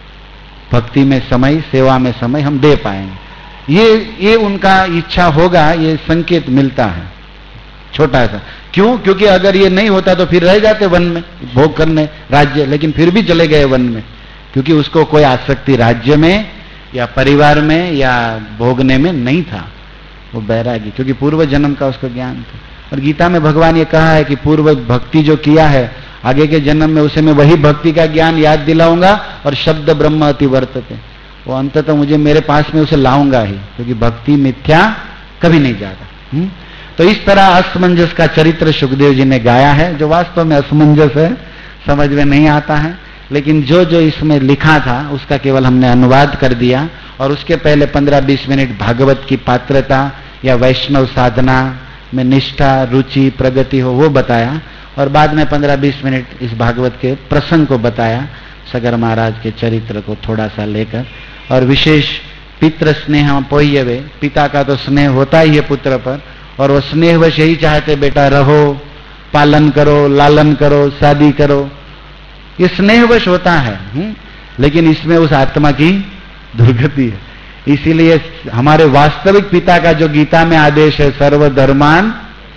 भक्ति में समय, सेवा में समय हम दे पाएंगे। ये ये उनका इच्छा होगा, ये संकेत मिलता है छोटा सा। क्यों? क्योंकि अगर ये नहीं होता तो फिर रह जाते वन में भोग करने राज्य, लेकिन फिर भी चले गए वन में, क्योंकि उसको कोई आसक्ति राज्य में या परिवार में या भोगने में नहीं था। वो बैरागी, क्योंकि पूर्व जन्म का उसको ज्ञान था। और गीता में भगवान ये कहा है कि पूर्व भक्ति जो किया है, आगे के जन्म में उसे मैं वही भक्ति का ज्ञान याद दिलाऊंगा, और शब्द ब्रह्म अति वर्तते, वो अंततः मुझे मेरे पास में उसे लाऊंगा ही, क्योंकि भक्ति मिथ्या कभी नहीं जाता। हुँ? तो इस तरह असमंजस का चरित्र सुखदेव जी ने गाया है, जो वास्तव में असमंजस है, समझ में नहीं आता है। लेकिन जो जो इसमें लिखा था उसका केवल हमने अनुवाद कर दिया, और उसके पहले पंद्रह बीस मिनट भागवत की पात्रता या वैष्णव साधना में निष्ठा, रुचि, प्रगति हो, वो बताया, और बाद में पंद्रह बीस मिनट इस भागवत के प्रसंग को बताया, सगर महाराज के चरित्र को थोड़ा सा लेकर। और विशेष पितृ स्नेह पोह्यवे, पिता का तो स्नेह होता ही है पुत्र पर, और वो स्नेहवश यही चाहते बेटा रहो, पालन करो, लालन करो, शादी करो, ये स्नेहवश होता है। हुँ? लेकिन इसमें उस आत्मा की दुर्गति है। इसीलिए हमारे वास्तविक पिता का जो गीता में आदेश है सर्वधर्मान,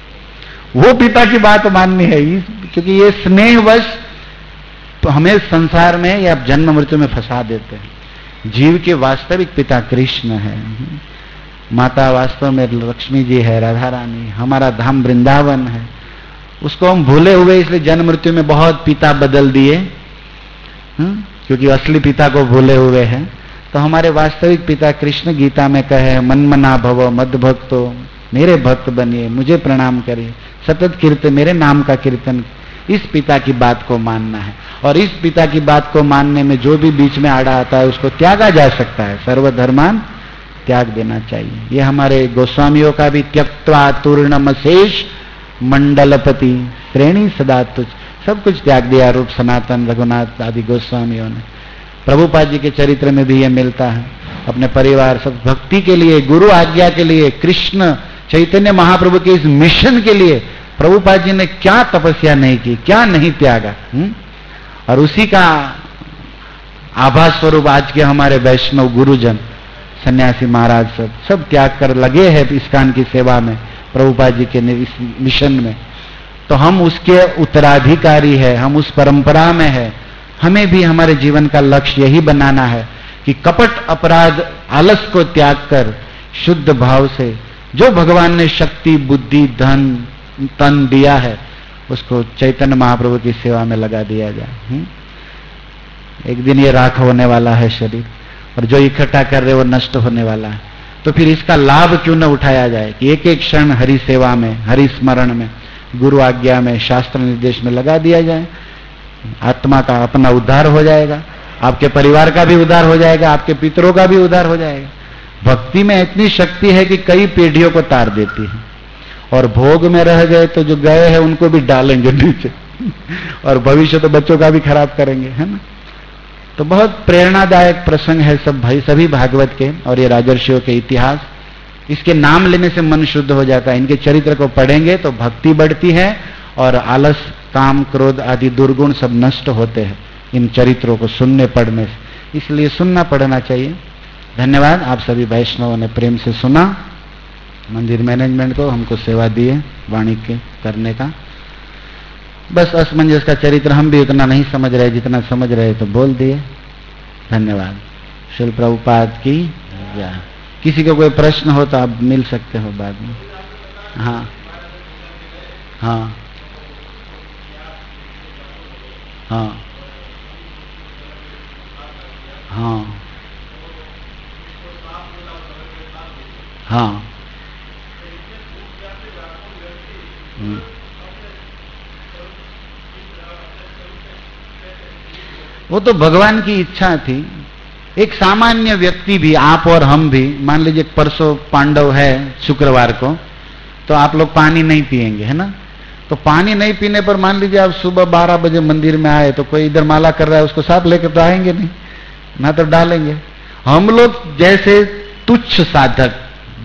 वो पिता की बात माननी है, क्योंकि ये स्नेहवश तो हमें संसार में या जन्म मृत्यु में फंसा देते हैं। जीव के वास्तविक पिता कृष्ण है, माता वास्तव में लक्ष्मी जी है, राधा रानी, हमारा धाम वृंदावन है। उसको हम भूले हुए इसलिए जन्म मृत्यु में बहुत पिता बदल दिए, क्योंकि असली पिता को भूले हुए हैं। तो हमारे वास्तविक पिता कृष्ण गीता में कहे, मनमना भव मद भक्तो, मेरे भक्त बनिए, मुझे प्रणाम करिए, सतत कीर्तन, मेरे नाम का कीर्तन। इस पिता की बात को मानना है, और इस पिता की बात को मानने में जो भी बीच में आड़ा आता है उसको त्यागा जा सकता है। सर्वधर्मान त्याग देना चाहिए। ये हमारे गोस्वामियों का भी त्यक्त्वा तूर्णमशेष मंडलपति श्रेणी सदा तुझ, सब कुछ त्याग दिया रूप सनातन रघुनाथ आदि गोस्वामियों ने। प्रभुपाद जी के चरित्र में भी ये मिलता है। अपने परिवार सब भक्ति के लिए, गुरु आज्ञा के लिए, कृष्ण चैतन्य महाप्रभु के इस मिशन के लिए प्रभुपाद जी ने क्या तपस्या नहीं की, क्या नहीं त्यागा। हुँ? और उसी का आभास स्वरूप आज के हमारे वैष्णव गुरुजन, सन्यासी महाराज सब सब त्याग कर लगे हैं इस्कान की सेवा में, प्रभुपाद जी के इस मिशन में। तो हम उसके उत्तराधिकारी है, हम उस परंपरा में है। हमें भी हमारे जीवन का लक्ष्य यही बनाना है कि कपट अपराध आलस को त्याग कर शुद्ध भाव से जो भगवान ने शक्ति, बुद्धि, धन, तन दिया है उसको चैतन्य महाप्रभु की सेवा में लगा दिया जाए। एक दिन ये राख होने वाला है शरीर, और जो इकट्ठा कर रहे वो नष्ट होने वाला है। तो फिर इसका लाभ क्यों न उठाया जाए कि एक एक क्षण हरि सेवा में, हरि स्मरण में, गुरु आज्ञा में, शास्त्र निर्देश में लगा दिया जाए। आत्मा का अपना उद्धार हो जाएगा, आपके परिवार का भी उद्धार हो जाएगा, आपके पितरों का भी उद्धार हो जाएगा। भक्ति में इतनी शक्ति है कि कई पीढ़ियों को तार देती है, और भोग में रह गए तो जो गए हैं उनको भी डालेंगे नीचे और भविष्य तो बच्चों का भी खराब करेंगे, है ना। तो बहुत प्रेरणादायक प्रसंग है सब भाई, सभी भागवत के और ये राजर्षियों के इतिहास। इसके नाम लेने से मन शुद्ध हो जाता है। इनके चरित्र को पढ़ेंगे तो भक्ति बढ़ती है और आलस, काम, क्रोध आदि दुर्गुण सब नष्ट होते हैं इन चरित्रों को सुनने पढ़ने से। इसलिए सुनना पढ़ना चाहिए। धन्यवाद, आप सभी वैष्णवों ने प्रेम से सुना। मंदिर मैनेजमेंट को हमको सेवा दिए वाणी के करने का। बस असमंजस का चरित्र हम भी उतना नहीं समझ रहे, जितना समझ रहे तो बोल दिए। धन्यवाद। श्रील प्रभुपाद की जय। किसी को कोई प्रश्न हो तो आप मिल सकते हो बाद में। हाँ हाँ हाँ हाँ हाँ वो तो भगवान की इच्छा थी। एक सामान्य व्यक्ति भी, आप और हम भी, मान लीजिए परसों पांडव है शुक्रवार को, तो आप लोग पानी नहीं पिएंगे, है ना। तो पानी नहीं पीने पर मान लीजिए आप सुबह बारह बजे मंदिर में आए तो कोई इधर माला कर रहा है, उसको साथ लेकर तो आएंगे नहीं ना, तो डालेंगे। हम लोग जैसे तुच्छ साधक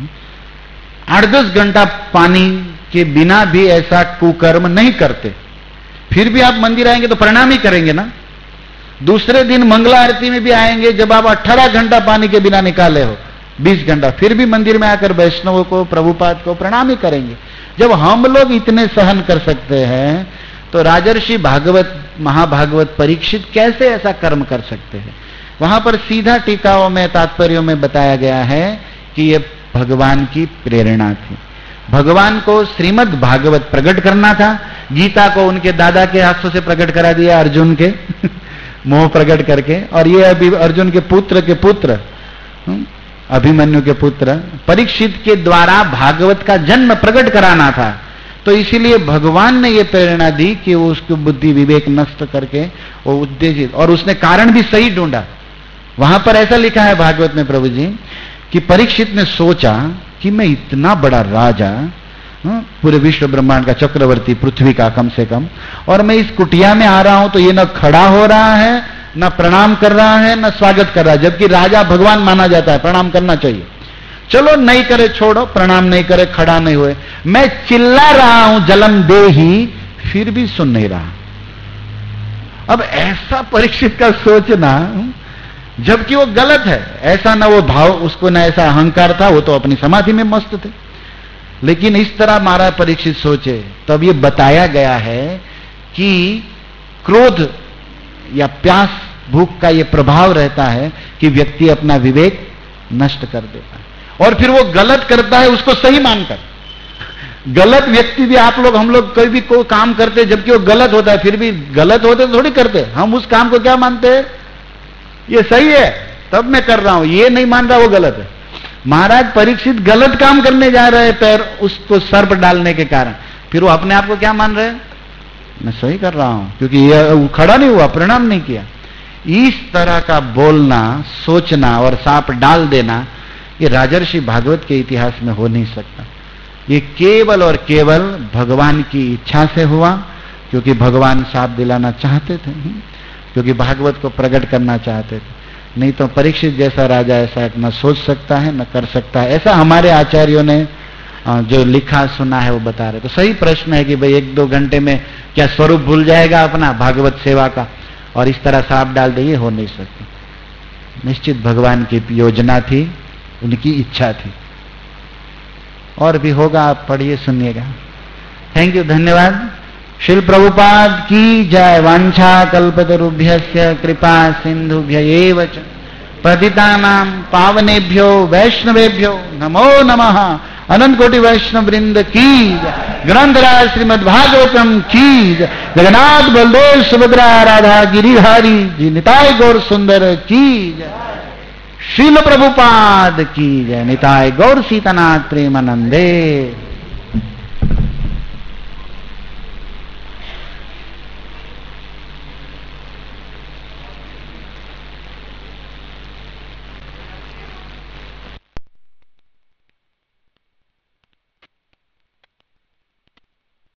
आठ दस घंटा पानी के बिना भी ऐसा कुकर्म नहीं करते, फिर भी आप मंदिर आएंगे तो प्रणाम ही करेंगे ना। दूसरे दिन मंगला आरती में भी आएंगे, जब आप अठारह घंटा पानी के बिना निकाले हो, बीस घंटा, फिर भी मंदिर में आकर वैष्णवों को, प्रभुपाद को प्रणाम ही करेंगे। जब हम लोग इतने सहन कर सकते हैं तो राजर्षि भागवत, महाभागवत परीक्षित कैसे ऐसा कर्म कर सकते हैं। वहां पर सीधा टीकाओं में, तात्पर्यों में बताया गया है कि ये भगवान की प्रेरणा थी। भगवान को श्रीमद् भागवत प्रकट करना था। गीता को उनके दादा के हाथों से प्रकट करा दिया, अर्जुन के मोह प्रकट करके, और ये अभी अर्जुन के पुत्र के पुत्र, अभिमन्यु के पुत्र परीक्षित के द्वारा भागवत का जन्म प्रकट कराना था। तो इसीलिए भगवान ने ये प्रेरणा दी कि वो उसकी बुद्धि विवेक नष्ट करके वो उद्देश्य, और उसने कारण भी सही ढूंढा। वहां पर ऐसा लिखा है भागवत में प्रभु जी कि परीक्षित ने सोचा कि मैं इतना बड़ा राजा, पूरे विश्व ब्रह्मांड का चक्रवर्ती, पृथ्वी का कम से कम, और मैं इस कुटिया में आ रहा हूं तो ये न खड़ा हो रहा है, न प्रणाम कर रहा है, न स्वागत कर रहा है, जबकि राजा भगवान माना जाता है, प्रणाम करना चाहिए। चलो नहीं करे छोड़ो, प्रणाम नहीं करे, खड़ा नहीं हुए, मैं चिल्ला रहा हूं जलम दे ही, फिर भी सुन नहीं रहा। अब ऐसा परीक्षित का सोचना, जबकि वो गलत है। ऐसा ना वो भाव, उसको ना ऐसा अहंकार था, वो तो अपनी समाधि में मस्त थे। लेकिन इस तरह महाराज परीक्षित सोचे। तब ये बताया गया है कि क्रोध या प्यास, भूख का ये प्रभाव रहता है कि व्यक्ति अपना विवेक नष्ट कर देता है और फिर वो गलत करता है उसको सही मानकर। गलत व्यक्ति भी, आप लोग, हम लोग कोई भी कोई काम करते जबकि वो गलत होता है, फिर भी गलत होते तो थोड़ी करते, हम उस काम को क्या मानते हैं, ये सही है तब मैं कर रहा हूं, ये नहीं मान रहा वो गलत है। महाराज परीक्षित गलत काम करने जा रहे हैं पैर उसको सर्प डालने के कारण, फिर वो अपने आप को क्या मान रहे हैं, मैं सही कर रहा हूं, क्योंकि ये खड़ा नहीं हुआ, प्रणाम नहीं किया। इस तरह का बोलना, सोचना और सांप डाल देना, ये राजर्षि भागवत के इतिहास में हो नहीं सकता। ये केवल और केवल भगवान की इच्छा से हुआ, क्योंकि भगवान सांप दिलाना चाहते थे, क्योंकि भागवत को प्रकट करना चाहते थे। नहीं तो परीक्षित जैसा राजा ऐसा न सोच सकता है न कर सकता है। ऐसा हमारे आचार्यों ने जो लिखा सुना है वो बता रहे। तो सही प्रश्न है कि भाई एक दो घंटे में क्या स्वरूप भूल जाएगा अपना भागवत सेवा का और इस तरह सांप डाल देंगे, हो नहीं सकती। निश्चित भगवान की योजना थी, उनकी इच्छा थी। और भी होगा, आप पढ़िए सुनिएगा। थैंक यू, धन्यवाद। श्रील प्रभुपाद की जय। वांछा कल्पतरुभ्यस्य कृपा सिंधुभ्य एव च पतितानां पावनेभ्यो वैष्णवेभ्यो नमो नमः। अनंत कोटि वैष्णव वृंद की जय। ग्रंथराज श्रीमद् भागवतम की जय। जगन्नाथ बलदेव सुभद्रा राधा गिरिधारी जी निताय गौर सुंदर की जय। श्रील प्रभुपाद की जय। निताय गौर सीतानाथ प्रेमानंदे।